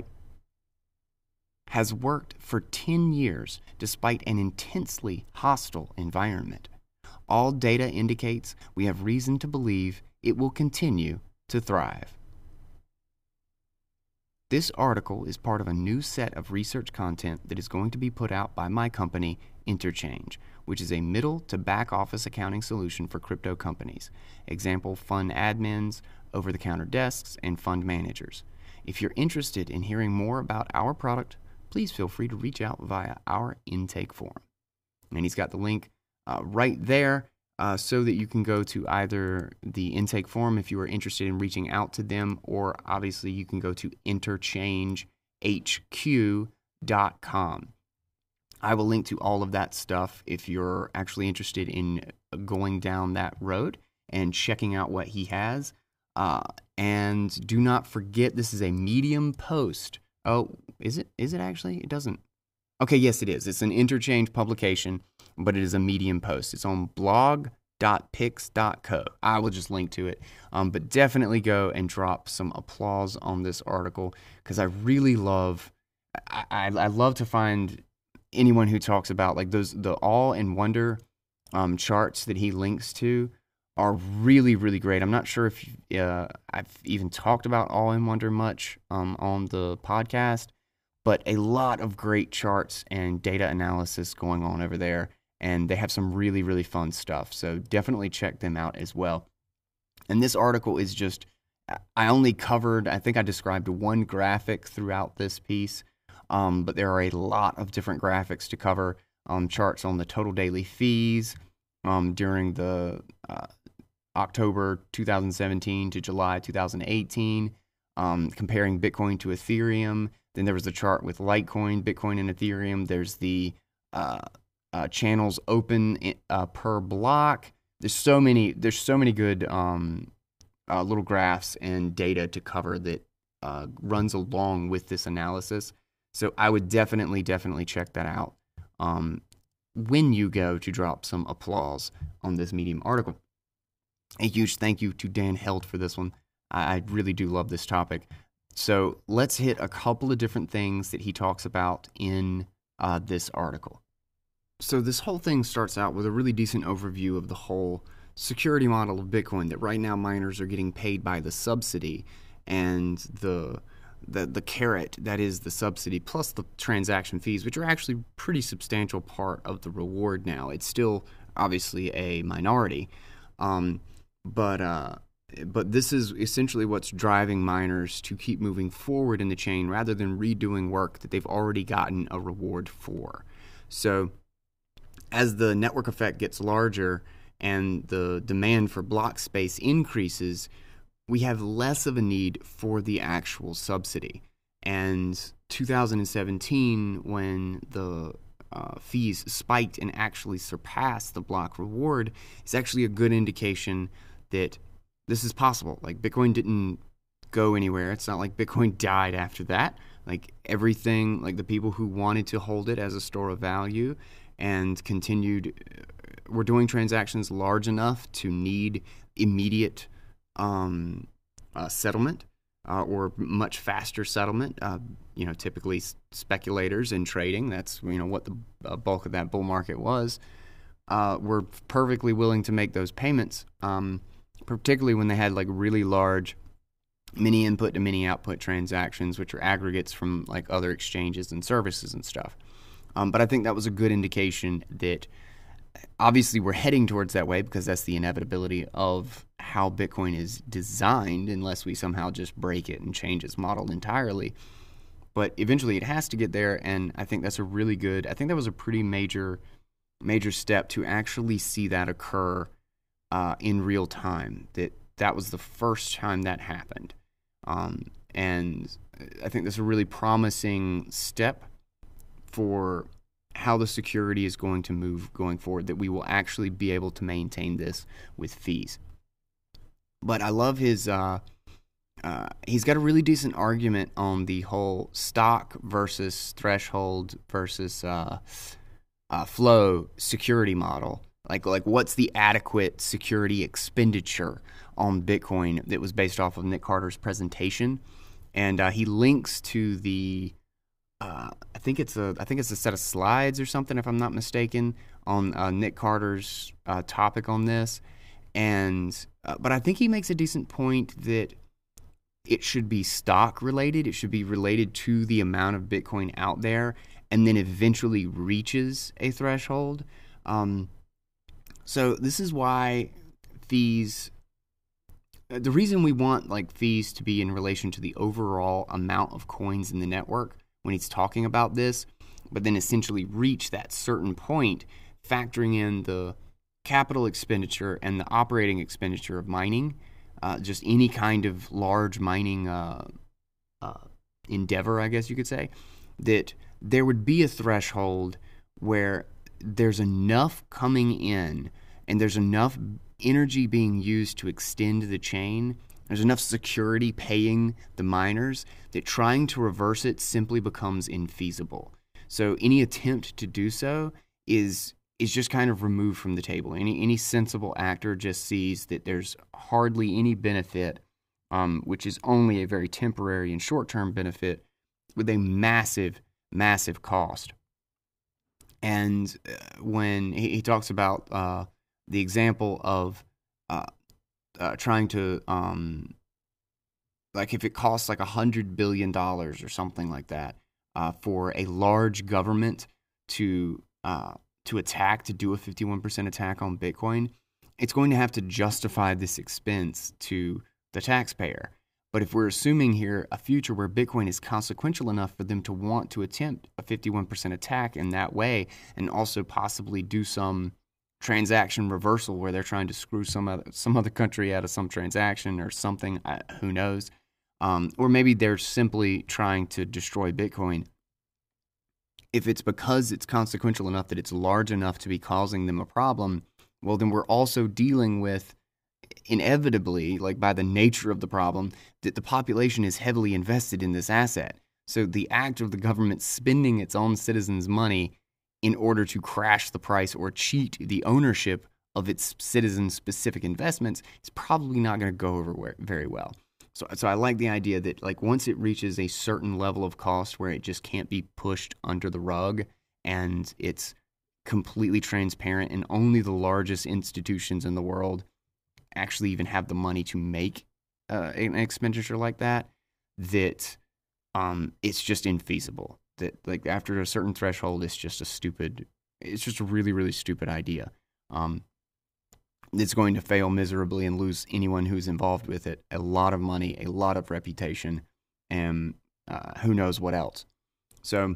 has worked for ten years despite an intensely hostile environment. All data indicates we have reason to believe it will continue to thrive. This article is part of a new set of research content that is going to be put out by my company, Interchange, which is a middle to back office accounting solution for crypto companies. Example, fund admins, over-the-counter desks, and fund managers. If you're interested in hearing more about our product, please feel free to reach out via our intake form. And he's got the link uh, right there uh, so that you can go to either the intake form if you are interested in reaching out to them, or obviously you can go to interchange h q dot com. I will link to all of that stuff if you're actually interested in going down that road and checking out what he has. Uh, and do not forget, this is a Medium post. Oh, is it? Is it actually? It doesn't. Okay, yes, it is. It's an Interchange publication, but it is a Medium post. It's on blog dot pix dot co. I will just link to it. Um, but definitely go and drop some applause on this article because I really love, I, I, I love to find anyone who talks about like those, the awe and wonder um, charts that he links to are really, really great. I'm not sure if uh, I've even talked about awe and wonder much um, on the podcast, but a lot of great charts and data analysis going on over there. And they have some really, really fun stuff. So definitely check them out as well. And this article is just, I only covered, I think I described one graphic throughout this piece, um, but there are a lot of different graphics to cover, um, charts on the total daily fees um, during the uh, October two thousand seventeen to July two thousand eighteen, um, comparing Bitcoin to Ethereum. Then there was the chart with Litecoin, Bitcoin, and Ethereum. There's the uh, Uh, channels open uh, per block. There's so many. There's so many good um, uh, little graphs and data to cover that uh, runs along with this analysis. So I would definitely, definitely check that out um, when you go to drop some applause on this Medium article. A huge thank you to Dan Held for this one. I, I really do love this topic. So let's hit a couple of different things that he talks about in uh, this article. So this whole thing starts out with a really decent overview of the whole security model of Bitcoin, that right now miners are getting paid by the subsidy, and the the the carrot that is the subsidy plus the transaction fees, which are actually a pretty substantial part of the reward now. It's still obviously a minority, um, but uh, but this is essentially what's driving miners to keep moving forward in the chain rather than redoing work that they've already gotten a reward for. So as the network effect gets larger and the demand for block space increases, we have less of a need for the actual subsidy. And two thousand seventeen, when the uh, fees spiked and actually surpassed the block reward, is actually a good indication that this is possible. Like, Bitcoin didn't go anywhere. It's not like Bitcoin died after that. Like, everything, like the people who wanted to hold it as a store of value and continued, were doing transactions large enough to need immediate um, uh, settlement uh, or much faster settlement. Uh, you know, typically speculators in trading, that's, you know, what the uh, bulk of that bull market was, uh, were perfectly willing to make those payments, um, particularly when they had like really large mini input to mini output transactions, which are aggregates from like other exchanges and services and stuff. Um, but I think that was a good indication that obviously we're heading towards that way, because that's the inevitability of how Bitcoin is designed, unless we somehow just break it and change its model entirely. But eventually it has to get there, and I think that's a really good, I think that was a pretty major, major step to actually see that occur uh, in real time, that that was the first time that happened. Um, and I think that's a really promising step for how the security is going to move going forward, that we will actually be able to maintain this with fees. But I love his, uh, uh, he's got a really decent argument on the whole stock versus threshold versus uh, uh, flow security model. Like, like what's the adequate security expenditure on Bitcoin that was based off of Nick Carter's presentation. And uh, he links to the Uh, I think it's a I think it's a set of slides or something, if I'm not mistaken, on uh, Nick Carter's uh, topic on this. And uh, but I think he makes a decent point that it should be stock related. It should be related to the amount of Bitcoin out there, and then eventually reaches a threshold. Um, so this is why fees. The reason we want like fees to be in relation to the overall amount of coins in the network when he's talking about this, but then essentially reach that certain point, factoring in the capital expenditure and the operating expenditure of mining, uh, just any kind of large mining uh, uh, endeavor, I guess you could say, that there would be a threshold where there's enough coming in and there's enough energy being used to extend the chain, there's enough security paying the miners, that trying to reverse it simply becomes infeasible. So any attempt to do so is is just kind of removed from the table. Any any sensible actor just sees that there's hardly any benefit, um, which is only a very temporary and short-term benefit, with a massive, massive cost. And uh, when he, he talks about uh, the example of uh, uh, trying to, um, like if it costs like a hundred billion dollars or something like that uh, for a large government to uh, to attack, to do a fifty-one percent attack on Bitcoin, it's going to have to justify this expense to the taxpayer. But if we're assuming here a future where Bitcoin is consequential enough for them to want to attempt a fifty-one percent attack in that way, and also possibly do some transaction reversal where they're trying to screw some other, some other country out of some transaction or something, uh, who knows, um, or maybe they're simply trying to destroy Bitcoin. If it's because it's consequential enough that it's large enough to be causing them a problem, well, then we're also dealing with, inevitably, like by the nature of the problem, that the population is heavily invested in this asset. So the act of the government spending its own citizens' money in order to crash the price or cheat the ownership of its citizen-specific investments is probably not going to go over very well. So, so I like the idea that like once it reaches a certain level of cost where it just can't be pushed under the rug and it's completely transparent and only the largest institutions in the world actually even have the money to make uh, an expenditure like that, that um, it's just infeasible. That like after a certain threshold, it's just a stupid, it's just a really, really stupid idea. Um, it's going to fail miserably and lose anyone who's involved with it a lot of money, a lot of reputation, and uh, who knows what else. So,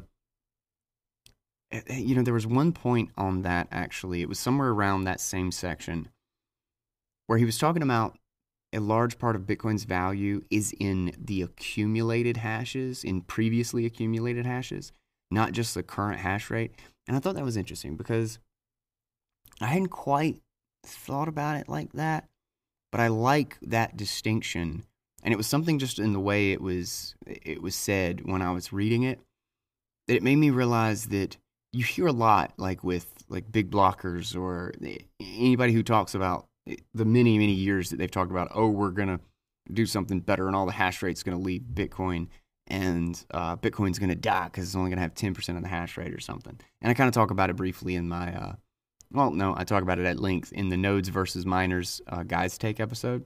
you know, there was one point on that actually. It was somewhere around that same section where he was talking about a large part of Bitcoin's value is in the accumulated hashes, in previously accumulated hashes, not just the current hash rate. And I thought that was interesting because I hadn't quite thought about it like that, but I like that distinction. And it was something just in the way it was it was said when I was reading it, that it made me realize that you hear a lot, like with like big blockers or anybody who talks about the many, many years that they've talked about, oh, we're going to do something better and all the hash rate's going to leave Bitcoin and uh, Bitcoin's going to die because it's only going to have ten percent of the hash rate or something. And I kind of talk about it briefly in my, uh, well, no, I talk about it at length in the Nodes versus Miners uh, Guys Take episode.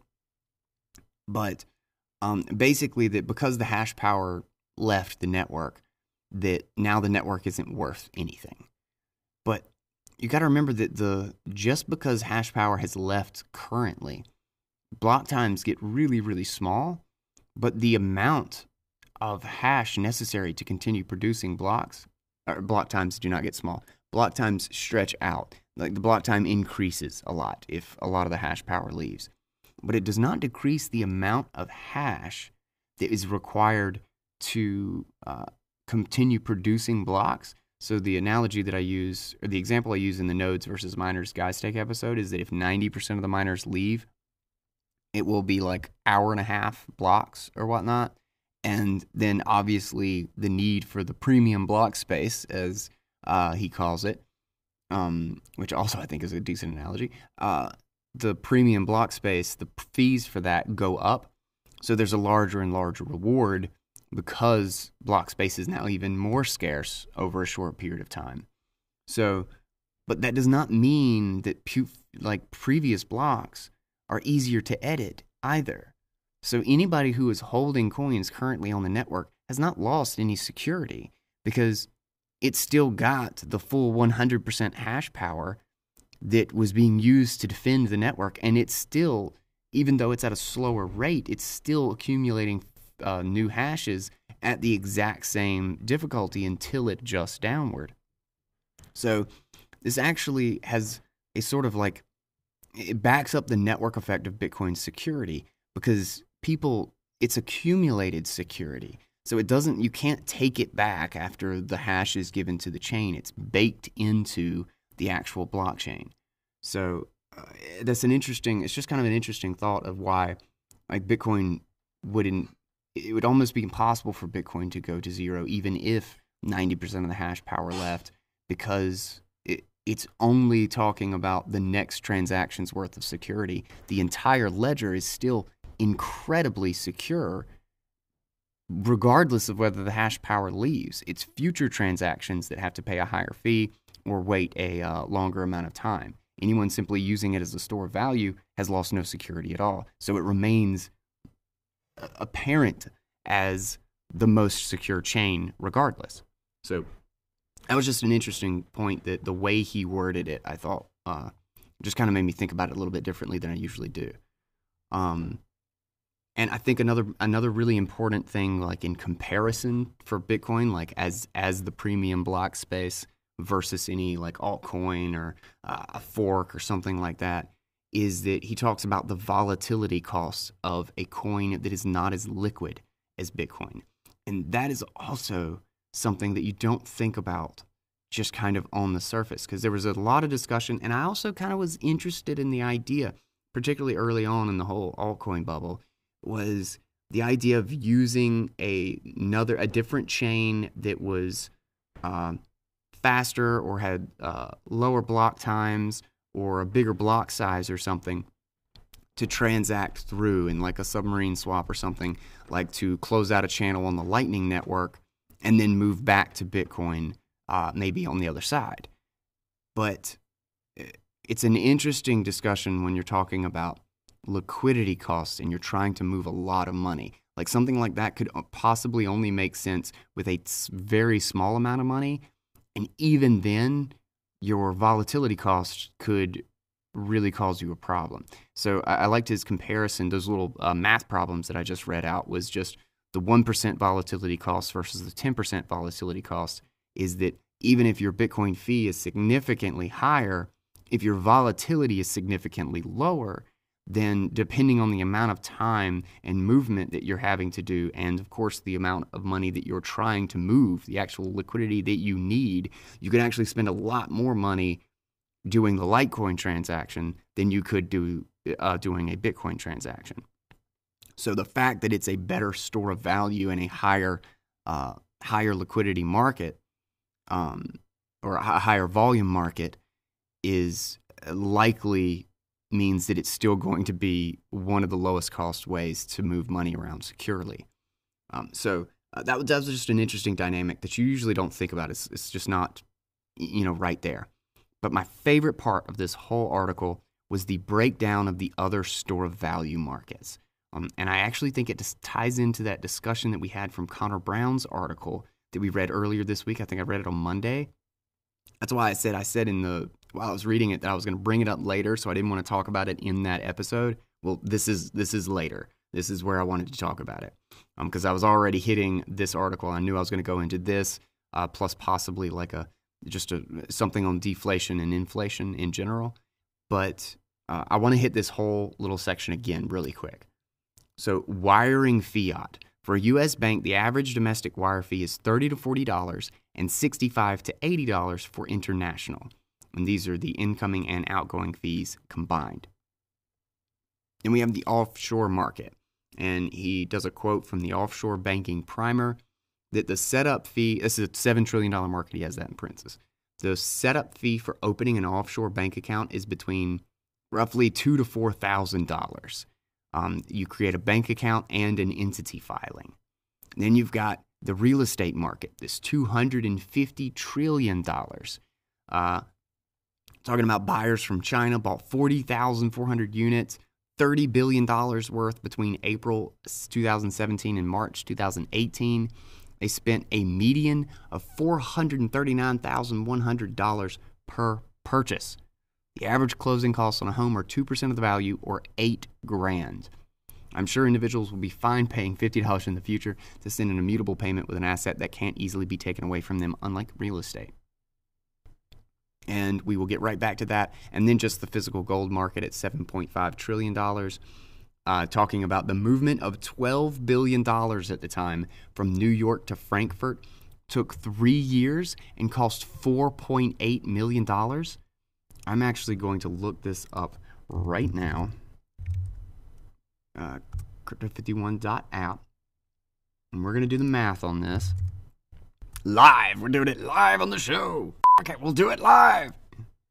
But um, basically that because the hash power left the network, that now the network isn't worth anything. But you got to remember that the just because hash power has left currently, block times get really, really small, but the amount of hash necessary to continue producing blocks, or block times do not get small. Block times stretch out. Like the block time increases a lot if a lot of the hash power leaves. But it does not decrease the amount of hash that is required to uh, continue producing blocks. So the analogy that I use, or the example I use in the Nodes versus Miners Guys Take episode is that if ninety percent of the miners leave, it will be like hour and a half blocks or whatnot. And then obviously the need for the premium block space, as uh, he calls it, um, which also I think is a decent analogy, uh, the premium block space, the fees for that go up. So there's a larger and larger reward because block space is now even more scarce over a short period of time. So, but that does not mean that pu- like previous blocks are easier to edit either. So anybody who is holding coins currently on the network has not lost any security because it's still got the full one hundred percent hash power that was being used to defend the network. And it's still, even though it's at a slower rate, it's still accumulating Uh, new hashes at the exact same difficulty until it adjusts downward. So this actually has a sort of like, it backs up the network effect of Bitcoin's security because people, it's accumulated security. So it doesn't, you can't take it back after the hash is given to the chain. It's baked into the actual blockchain. So uh, that's an interesting, it's just kind of an interesting thought of why like Bitcoin wouldn't, it would almost be impossible for Bitcoin to go to zero, even if ninety percent of the hash power left, because it, it's only talking about the next transaction's worth of security. The entire ledger is still incredibly secure, regardless of whether the hash power leaves. It's future transactions that have to pay a higher fee or wait a uh, longer amount of time. Anyone simply using it as a store of value has lost no security at all. So it remains apparent as the most secure chain regardless. So that was just an interesting point, that the way he worded it, I thought, uh, just kind of made me think about it a little bit differently than I usually do. Um, and I think another another really important thing, like in comparison for Bitcoin, like as as the premium block space versus any like altcoin or uh, a fork or something like that, is that he talks about the volatility costs of a coin that is not as liquid as Bitcoin. And that is also something that you don't think about just kind of on the surface, because there was a lot of discussion, and I also kind of was interested in the idea, particularly early on in the whole altcoin bubble, was the idea of using a, another, a different chain that was uh, faster or had uh, lower block times or a bigger block size or something to transact through in like a submarine swap or something, like to close out a channel on the Lightning Network and then move back to Bitcoin, uh, maybe on the other side. But it's an interesting discussion when you're talking about liquidity costs and you're trying to move a lot of money. Like something like that could possibly only make sense with a very small amount of money. And even then, your volatility costs could really cause you a problem. So I, I liked his comparison. Those little uh, math problems that I just read out was just the one percent volatility cost versus the ten percent volatility cost, is that even if your Bitcoin fee is significantly higher, if your volatility is significantly lower, then depending on the amount of time and movement that you're having to do, and of course the amount of money that you're trying to move, the actual liquidity that you need, you can actually spend a lot more money doing the Litecoin transaction than you could do uh, doing a Bitcoin transaction. So the fact that it's a better store of value and a higher uh, higher liquidity market, um, or a higher volume market, is likely means that it's still going to be one of the lowest cost ways to move money around securely. Um, so uh, that, that was just an interesting dynamic that you usually don't think about. It's, it's just not, you know, right there. But my favorite part of this whole article was the breakdown of the other store of value markets. Um, and I actually think it just ties into that discussion that we had from Connor Brown's article that we read earlier this week. I think I read it on Monday. That's why I said, I said in the, while I was reading it, that I was going to bring it up later, so I didn't want to talk about it in that episode. Well, this is this is later. This is where I wanted to talk about it. Because um, I was already hitting this article. I knew I was going to go into this, uh, plus possibly like a, just a, something on deflation and inflation in general. But uh, I want to hit this whole little section again really quick. So wiring fiat. For a U S bank, the average domestic wire fee is thirty to forty dollars and sixty-five to eighty dollars for international. And these are the incoming and outgoing fees combined. Then we have the offshore market. And he does a quote from the Offshore Banking Primer that the setup fee, this is a seven trillion dollars market, he has that in parentheses. The setup fee for opening an offshore bank account is between roughly two thousand to four thousand dollars. Um, you create a bank account and an entity filing. Then you've got the real estate market, this two hundred fifty trillion dollars. Uh, talking about buyers from China bought forty thousand four hundred units, thirty billion dollars worth between April two thousand seventeen and March two thousand eighteen. They spent a median of four hundred thirty-nine thousand one hundred dollars per purchase. The average closing costs on a home are two percent of the value, or eight grand. I'm sure individuals will be fine paying fifty dollars in the future to send an immutable payment with an asset that can't easily be taken away from them, unlike real estate. And we will get right back to that. And then just the physical gold market at seven point five trillion dollars, uh, talking about the movement of twelve billion dollars at the time from New York to Frankfurt. Took three years and cost four point eight million dollars. I'm actually going to look this up right now. Uh, crypto fifty-one dot app. And we're going to do the math on this. Live. We're doing it live on the show. Okay, we'll do it live.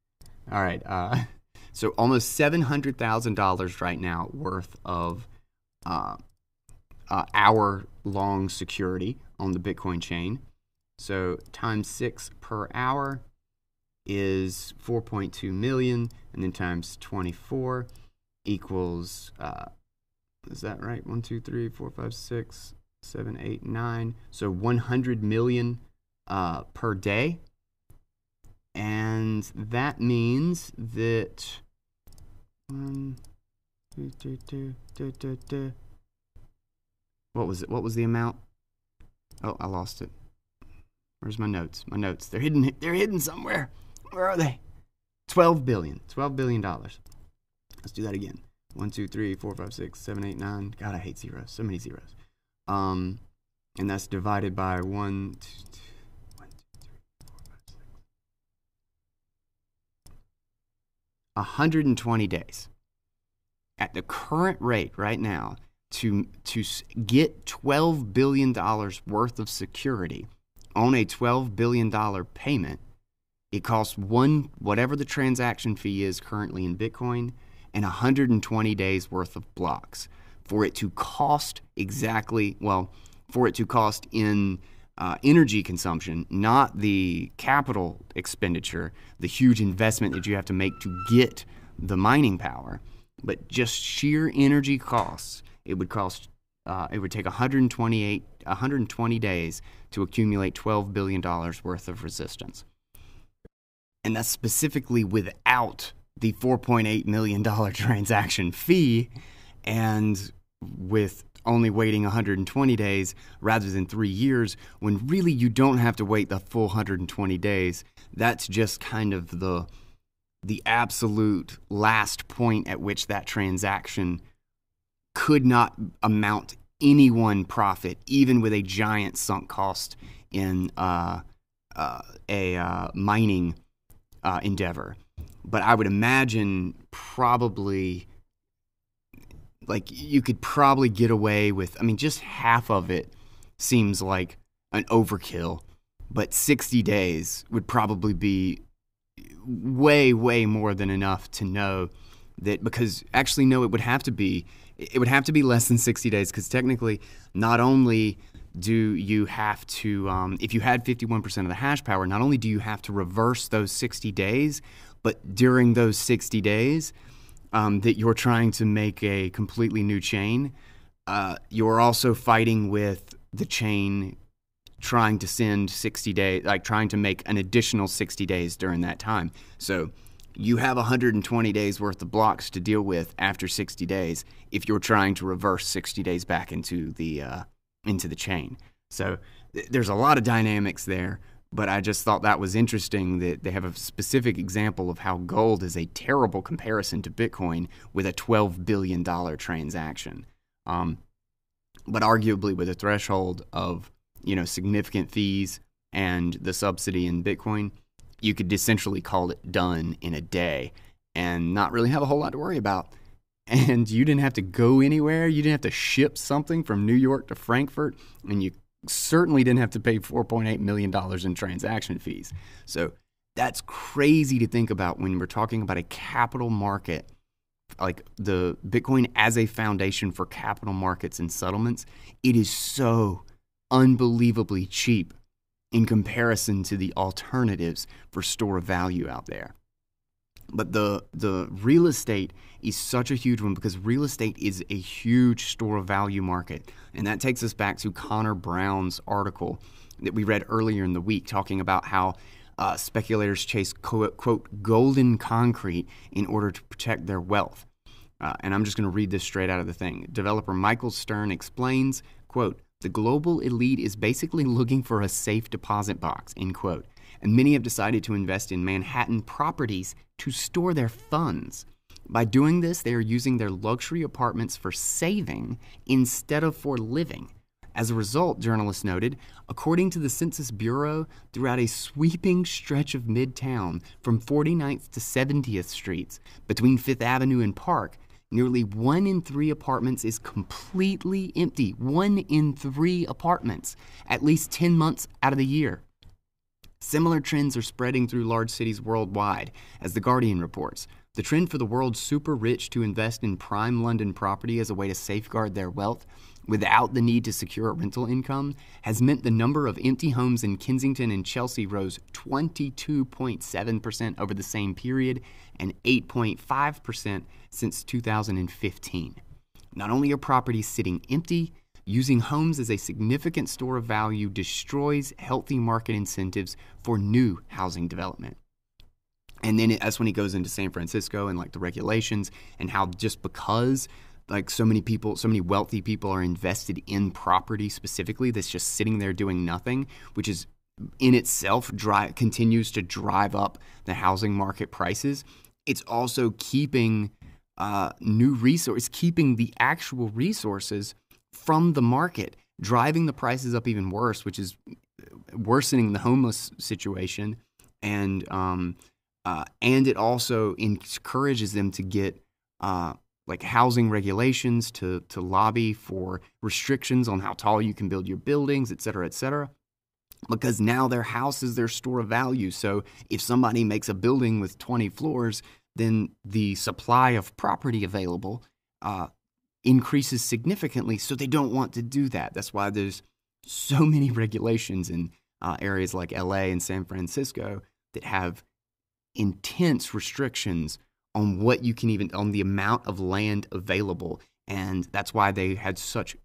All right. Uh, so almost seven hundred thousand dollars right now worth of uh, uh, hour-long security on the Bitcoin chain. So times six per hour is four point two million, and then times twenty-four equals, uh, is that right? One, two, three, four, five, six, seven, eight, nine. So one hundred million uh, per day. And that means that, um, what was it? What was the amount? Oh, I lost it. Where's my notes? My notes. They're hidden. They're hidden somewhere. Where are they? twelve billion. twelve billion dollars. Let's do that again. one, two, three, four, five, six, seven, eight, nine. God, I hate zeros. So many zeros. Um, and that's divided by one, two, two, one, two, three, four, five, six. one hundred twenty days. At the current rate right now, to to get twelve billion dollars worth of security on a twelve billion dollars payment, it costs one, whatever the transaction fee is currently in Bitcoin, and one hundred twenty days worth of blocks for it to cost exactly, well, for it to cost in uh, energy consumption, not the capital expenditure, the huge investment that you have to make to get the mining power, but just sheer energy costs. It would cost, uh, it would take one hundred twenty-eight, one hundred twenty days to accumulate twelve billion dollars worth of resistance. And that's specifically without the four point eight million dollars transaction fee, and with only waiting one hundred twenty days rather than three years, when really you don't have to wait the full one hundred twenty days. That's just kind of the the absolute last point at which that transaction could not amount anyone profit, even with a giant sunk cost in uh, uh, a uh, mining uh, endeavor. But I would imagine probably, like, you could probably get away with, I mean, just half of it seems like an overkill, but sixty days would probably be way, way more than enough to know that, because actually, no, it would have to be, it would have to be less than sixty days, because technically, not only do you have to, um, if you had fifty-one percent of the hash power, not only do you have to reverse those sixty days, but during those sixty days um, that you're trying to make a completely new chain, uh, you're also fighting with the chain trying to send sixty days, like trying to make an additional sixty days during that time. So you have one hundred twenty days worth of blocks to deal with after sixty days if you're trying to reverse sixty days back into the uh, into the chain. So th- there's a lot of dynamics there, but I just thought that was interesting that they have a specific example of how gold is a terrible comparison to Bitcoin with a twelve billion dollars transaction. Um, but arguably with a threshold of, you know, significant fees and the subsidy in Bitcoin, you could essentially call it done in a day and not really have a whole lot to worry about. And you didn't have to go anywhere. You didn't have to ship something from New York to Frankfurt, and you certainly didn't have to pay four point eight million dollars in transaction fees. So that's crazy to think about when we're talking about a capital market, like the Bitcoin as a foundation for capital markets and settlements. It is so unbelievably cheap in comparison to the alternatives for store of value out there. But the the real estate is such a huge one, because real estate is a huge store of value market. And that takes us back to Connor Brown's article that we read earlier in the week, talking about how uh, speculators chase, quote, quote, golden concrete in order to protect their wealth. Uh, and I'm just going to read this straight out of the thing. Developer Michael Stern explains, quote, the global elite is basically looking for a safe deposit box, end quote. And many have decided to invest in Manhattan properties to store their funds. By doing this, they are using their luxury apartments for saving instead of for living. As a result, journalists noted, according to the Census Bureau, throughout a sweeping stretch of Midtown from forty-ninth to seventieth Streets, between Fifth Avenue and Park, nearly one in three apartments is completely empty. One in three apartments, at least ten months out of the year. Similar trends are spreading through large cities worldwide, as The Guardian reports. The trend for the world's super rich to invest in prime London property as a way to safeguard their wealth without the need to secure a rental income has meant the number of empty homes in Kensington and Chelsea rose twenty-two point seven percent over the same period and eight point five percent since two thousand fifteen. Not only are properties sitting empty, using homes as a significant store of value destroys healthy market incentives for new housing development. And then it, that's when he goes into San Francisco and like the regulations and how just because like so many people, so many wealthy people are invested in property specifically that's just sitting there doing nothing, which is in itself drive, continues to drive up the housing market prices. It's also keeping uh, new resources, keeping the actual resources from the market, driving the prices up even worse, which is worsening the homeless situation, and um, uh, and it also encourages them to get uh, like housing regulations to to lobby for restrictions on how tall you can build your buildings, et cetera, et cetera. Because now their house is their store of value. So if somebody makes a building with twenty floors, then the supply of property available uh, increases significantly, so they don't want to do that. That's why there's so many regulations in uh, areas like L A and San Francisco that have intense restrictions on what you can even, on the amount of land available. And that's why they had such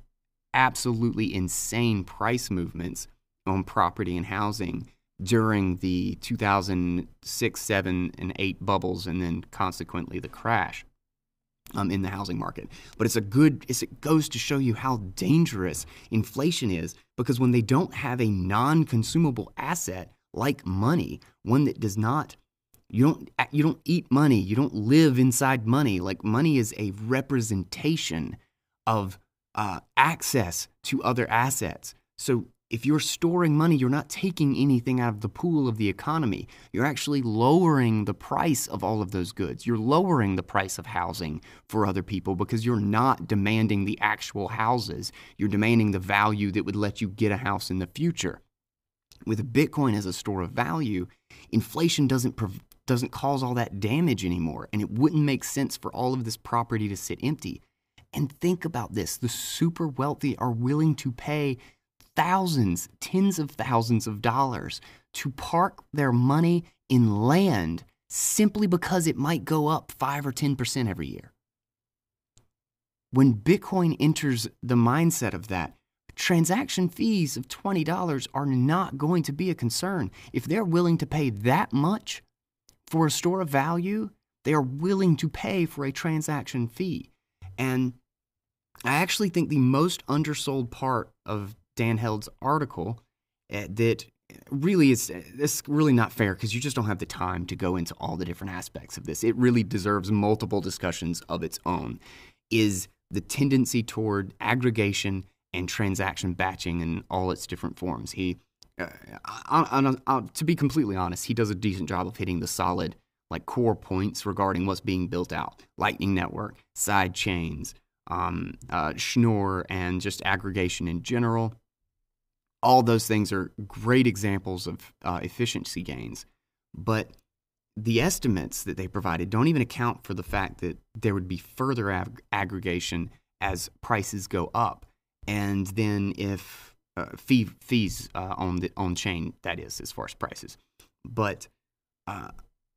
absolutely insane price movements on property and housing during the two thousand six, seven, and eight bubbles, and then consequently the crash. Um, in the housing market. But it's a good, it's, it goes to show you how dangerous inflation is, because when they don't have a non-consumable asset like money, one that does not, you don't, you don't eat money, you don't live inside money. Like money is a representation of uh, access to other assets. So if you're storing money, you're not taking anything out of the pool of the economy. You're actually lowering the price of all of those goods. You're lowering the price of housing for other people because you're not demanding the actual houses. You're demanding the value that would let you get a house in the future. With Bitcoin as a store of value, inflation doesn't doesn't cause all that damage anymore, and it wouldn't make sense for all of this property to sit empty. And think about this. The super wealthy are willing to pay thousands, tens of thousands of dollars to park their money in land simply because it might go up five or ten percent every year. When Bitcoin enters the mindset of that, transaction fees of twenty dollars are not going to be a concern. If they're willing to pay that much for a store of value, they are willing to pay for a transaction fee. And I actually think the most undersold part of Dan Held's article uh, that really is it's really not fair, because you just don't have the time to go into all the different aspects of this. It really deserves multiple discussions of its own, is the tendency toward aggregation and transaction batching in all its different forms. He, uh, on, on, on, to be completely honest, he does a decent job of hitting the solid like core points regarding what's being built out. Lightning Network, side chains, um, uh, Schnorr, and just aggregation in general. All those things are great examples of uh, efficiency gains, but the estimates that they provided don't even account for the fact that there would be further ag- aggregation as prices go up, and then if uh, fee, fees uh, on the on chain, that is, as far as prices. But uh,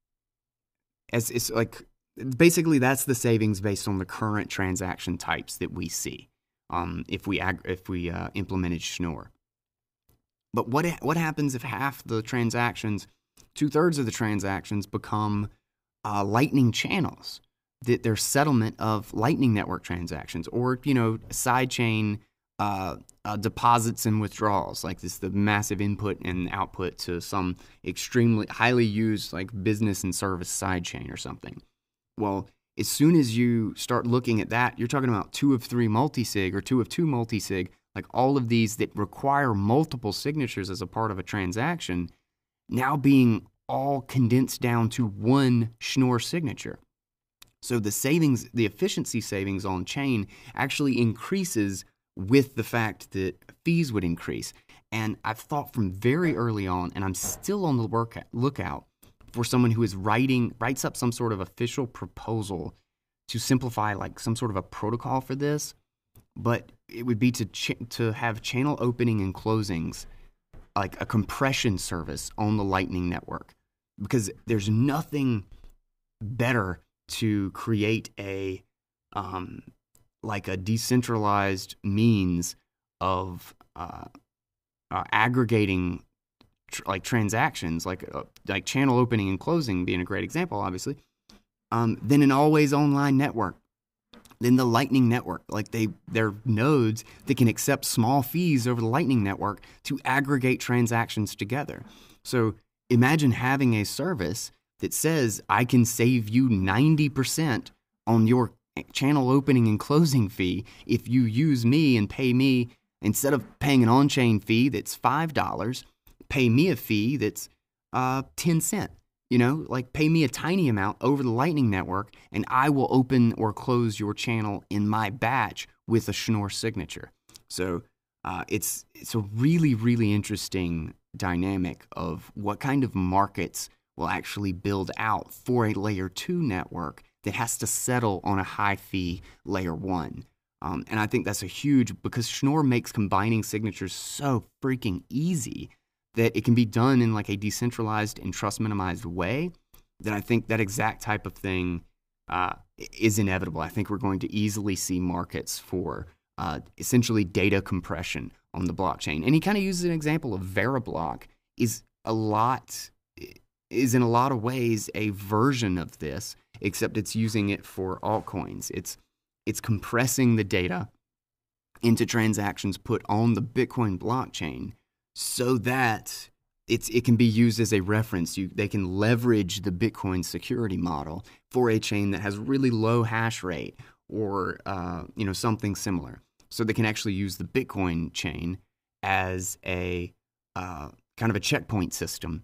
as it's like basically that's the savings based on the current transaction types that we see. Um, if we ag- if we uh, implemented Schnorr. But what what happens if half the transactions, two-thirds of the transactions become uh, Lightning channels, that they're settlement of Lightning Network transactions, or, you know, sidechain uh, uh, deposits and withdrawals, like this, the massive input and output to some extremely highly used like business and service sidechain or something. Well, as soon as you start looking at that, you're talking about two of three multisig or two of two multisig, like all of these that require multiple signatures as a part of a transaction, now being all condensed down to one Schnorr signature. So the savings, the efficiency savings on chain actually increases with the fact that fees would increase. And I've thought from very early on, and I'm still on the work, lookout for someone who is writing, writes up some sort of official proposal to simplify like some sort of a protocol for this. But it would be to ch- to have channel opening and closings, like a compression service on the Lightning Network, because there's nothing better to create a um, like a decentralized means of uh, uh, aggregating tr- like transactions, like uh, like channel opening and closing being a great example, obviously, um, than an always online network. Then the Lightning Network, like they, they're nodes that can accept small fees over the Lightning Network to aggregate transactions together. So imagine having a service that says, I can save you ninety percent on your channel opening and closing fee if you use me and pay me, instead of paying an on-chain fee that's five dollars, pay me a fee that's uh, ten cents. You know, like pay me a tiny amount over the Lightning Network, and I will open or close your channel in my batch with a Schnorr signature. So uh, it's it's a really, really interesting dynamic of what kind of markets will actually build out for a layer two network that has to settle on a high fee layer one. Um, and I think that's a huge, because Schnorr makes combining signatures so freaking easy that it can be done in like a decentralized and trust minimized way, that I think that exact type of thing uh, is inevitable. I think we're going to easily see markets for uh, essentially data compression on the blockchain. And he kind of uses an example of Veriblock is a lot, is in a lot of ways a version of this, except it's using it for altcoins. It's, it's compressing the data into transactions put on the Bitcoin blockchain, so that it's it can be used as a reference. You, they can leverage the Bitcoin security model for a chain that has really low hash rate, or uh, you know, something similar. So they can actually use the Bitcoin chain as a uh, kind of a checkpoint system.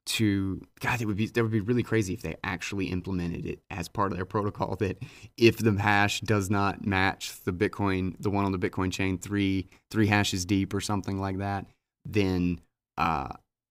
To God, it would be that would be really crazy if they actually implemented it as part of their protocol. That if the hash does not match the Bitcoin, the one on the Bitcoin chain, three three hashes deep or something like that, then uh,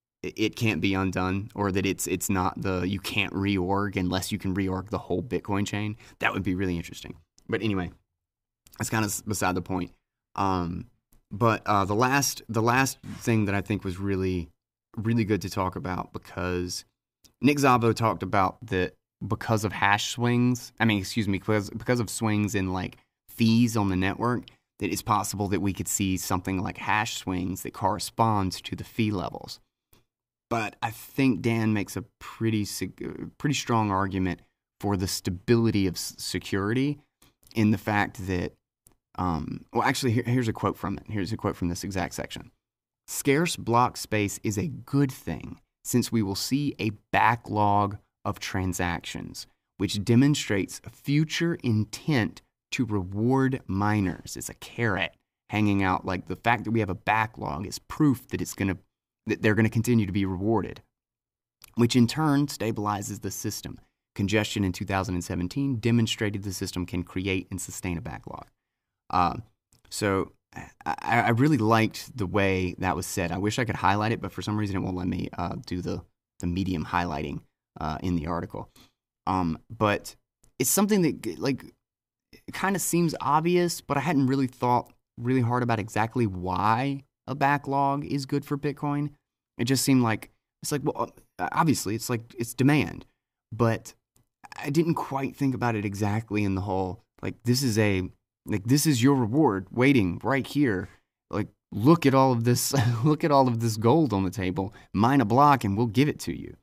it can't be undone, or that it's it's not the you can't reorg unless you can reorg the whole Bitcoin chain. That would be really interesting. But anyway, that's kind of beside the point. Um, but uh, the last the last thing that I think was really really good to talk about, because Nick Szabo talked about that because of hash swings. I mean, excuse me, because because of swings in like fees on the network, that it's possible that we could see something like hash swings that corresponds to the fee levels. But I think Dan makes a pretty pretty strong argument for the stability of security, in the fact that, um, well, actually, here, here's a quote from it. Here's a quote from this exact section. Scarce block space is a good thing, since we will see a backlog of transactions, which demonstrates future intent to reward miners. It's a carrot hanging out. Like, the fact that we have a backlog is proof that it's gonna that they're gonna continue to be rewarded, which in turn stabilizes the system. Congestion in two thousand seventeen demonstrated the system can create and sustain a backlog. Uh, so I, I really liked the way that was said. I wish I could highlight it, but for some reason it won't let me uh, do the the medium highlighting uh, in the article. Um, but it's something that, like, it kind of seems obvious, but I hadn't really thought really hard about exactly why a backlog is good for Bitcoin. It just seemed like, it's like, well, obviously it's like, it's demand, but I didn't quite think about it exactly in the whole, like, this is a, like, this is your reward waiting right here. Like, look at all of this, look at all of this gold on the table, mine a block and we'll give it to you.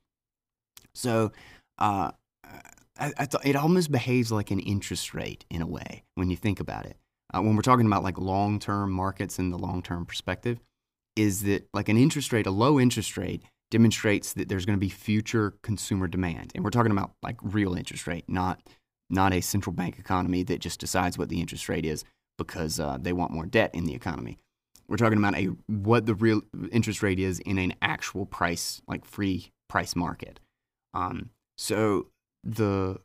So, uh, I, I thought it almost behaves like an interest rate in a way when you think about it. Uh, when we're talking about like long-term markets and the long-term perspective, is that like an interest rate, a low interest rate, demonstrates that there's going to be future consumer demand. And we're talking about like real interest rate, not not a central bank economy that just decides what the interest rate is because uh, they want more debt in the economy. We're talking about a what the real interest rate is in an actual price, like free price market. Um, so the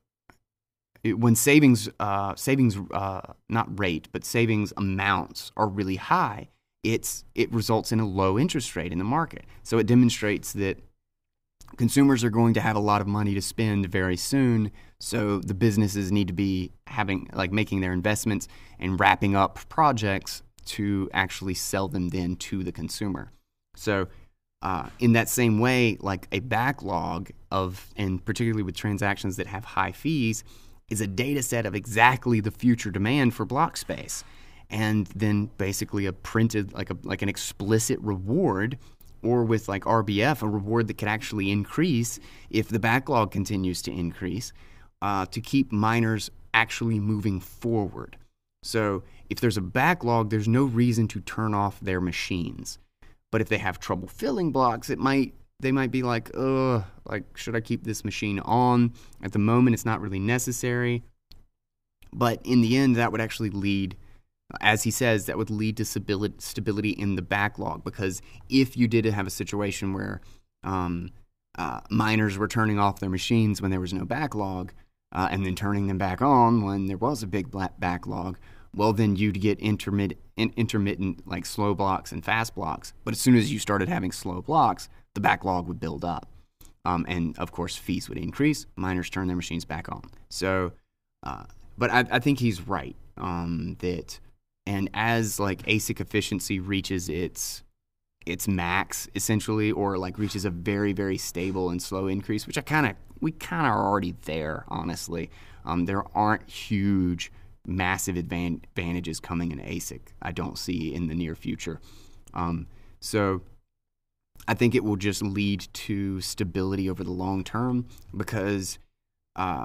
it, when savings uh, savings uh, not rate but savings amounts are really high, it's it results in a low interest rate in the market. So it demonstrates that consumers are going to have a lot of money to spend very soon, so the businesses need to be having like making their investments and wrapping up projects to actually sell them then to the consumer. So uh, in that same way, like a backlog of, and particularly with transactions that have high fees, is a data set of exactly the future demand for block space, and then basically a printed like a like an explicit reward, or with like R B F, a reward that could actually increase if the backlog continues to increase, uh, to keep miners actually moving forward. So if there's a backlog, there's no reason to turn off their machines. But if they have trouble filling blocks, it might they might be like, ugh, like, should I keep this machine on? At the moment, it's not really necessary. But in the end, that would actually lead, as he says, that would lead to stability in the backlog. Because if you did have a situation where um, uh, miners were turning off their machines when there was no backlog, uh, and then turning them back on when there was a big backlog, well, then you'd get intermittent, intermittent like slow blocks and fast blocks. But as soon as you started having slow blocks, the backlog would build up. Um, and, of course, fees would increase. Miners turn their machines back on. So, uh, but I, I think he's right um, that, and as, like, A S I C efficiency reaches its its max, essentially, or, like, reaches a very, very stable and slow increase, which I kind of, we kind of are already there, honestly. Um, there aren't huge massive advantages coming in A S I C, I don't see in the near future. Um, so I think it will just lead to stability over the long term, because uh,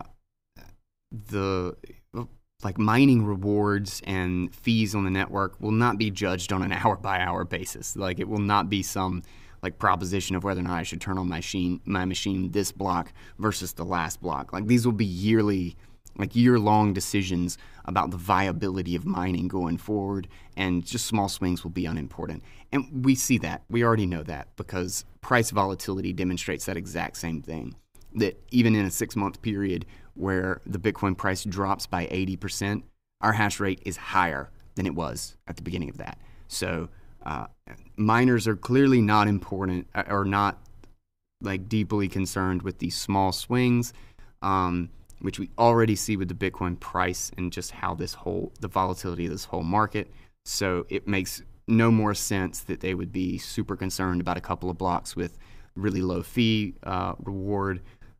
the like mining rewards and fees on the network will not be judged on an hour by hour basis. Like, it will not be some like proposition of whether or not I should turn on my machine my machine this block versus the last block. Like, these will be yearly like year-long decisions about the viability of mining going forward, and just small swings will be unimportant. And we see that. We already know that, because price volatility demonstrates that exact same thing, that even in a six-month period where the Bitcoin price drops by eighty percent, our hash rate is higher than it was at the beginning of that. So uh, miners are clearly not important, or not like deeply concerned with these small swings, um, which we already see with the Bitcoin price and just how this whole, the volatility of this whole market. So it makes no more sense that they would be super concerned about a couple of blocks with really low fee uh, reward,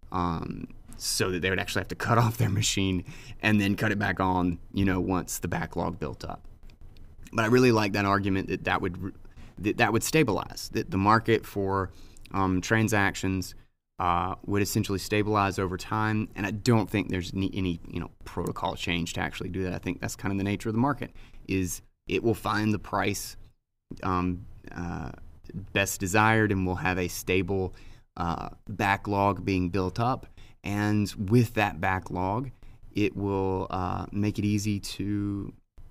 um, so that they would actually have to cut off their machine and then cut it back on, you know, once the backlog built up. But I really like that argument that that would, that, that would stabilize, that the market for um, transactions Uh, would essentially stabilize over time, and I don't think there's any, you know, protocol change to actually do that. I think that's kind of the nature of the market, is it will find the price um, uh, best desired, and will have a stable uh, backlog being built up, and with that backlog, it will uh, make it easy to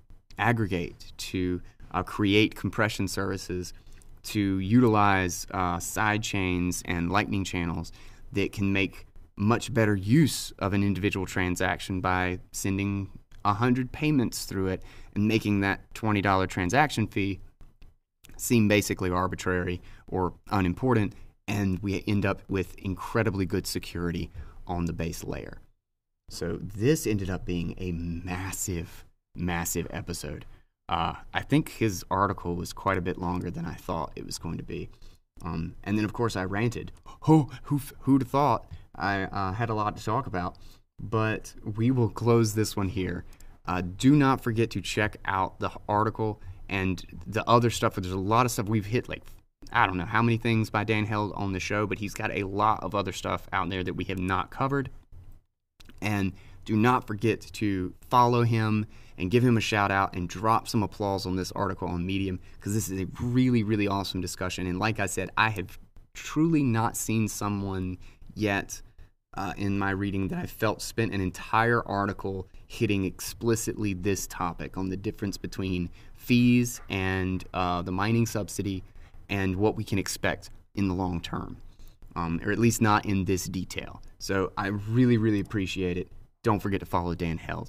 aggregate, to uh, create compression services, to utilize uh, side chains and lightning channels that can make much better use of an individual transaction by sending one hundred payments through it and making that twenty dollars transaction fee seem basically arbitrary or unimportant, and we end up with incredibly good security on the base layer. So this ended up being a massive, massive episode. Uh, I think his article was quite a bit longer than I thought it was going to be. Um, and then, of course, I ranted. Oh, who, who'd have thought? I uh, had a lot to talk about. But we will close this one here. Uh, do not forget to check out the article and the other stuff. There's a lot of stuff we've hit, like, I don't know how many things by Dan Held on the show, but he's got a lot of other stuff out there that we have not covered. And do not forget to follow him and give him a shout out and drop some applause on this article on Medium, because this is a really, really awesome discussion. And like I said, I have truly not seen someone yet uh, in my reading that I felt spent an entire article hitting explicitly this topic on the difference between fees and uh, the mining subsidy and what we can expect in the long term, um, or at least not in this detail. So I really, really appreciate it. Don't forget to follow Dan Held.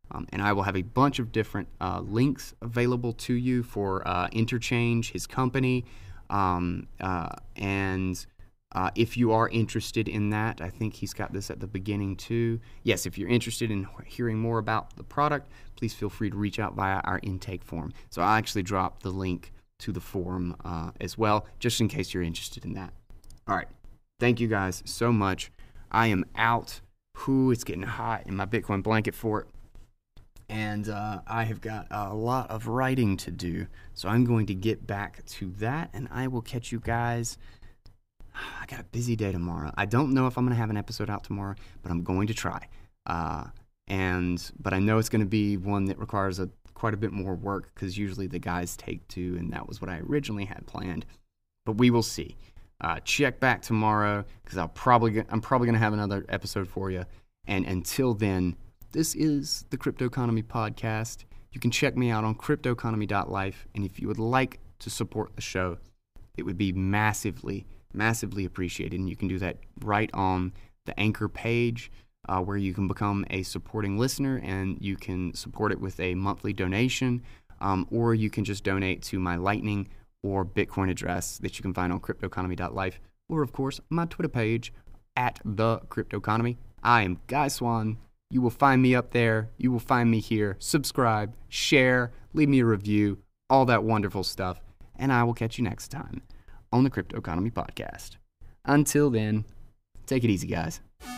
Um, and I will have a bunch of different uh, links available to you for uh, Interchange, his company. Um, uh, and uh, if you are interested in that, I think he's got this at the beginning too. Yes, if you're interested in hearing more about the product, please feel free to reach out via our intake form. So I actually dropped the link to the forum uh, as well, just in case you're interested in that. All right. Thank you guys so much. I am out. Whew, it's getting hot in my Bitcoin blanket fort. And uh, I have got a lot of writing to do, so I'm going to get back to that, and I will catch you guys. I got a busy day tomorrow. I don't know if I'm going to have an episode out tomorrow, but I'm going to try. Uh, and but I know it's going to be one that requires a quite a bit more work, because usually the guys take two, and that was what I originally had planned. But we will see. Uh, check back tomorrow, because I'll probably I'm probably going to have another episode for you. And until then, this is the Crypto Economy Podcast. You can check me out on crypto economy dot life, and if you would like to support the show, it would be massively, massively appreciated. And you can do that right on the Anchor page, uh, where you can become a supporting listener, and you can support it with a monthly donation, um, or you can just donate to my Lightning or Bitcoin address that you can find on crypto economy dot life, or, of course, my Twitter page, at the Crypto Economy. I am Guy Swan. You will find me up there. You will find me here. Subscribe, share, leave me a review, all that wonderful stuff. And I will catch you next time on the Crypto Economy Podcast. Until then, take it easy, guys.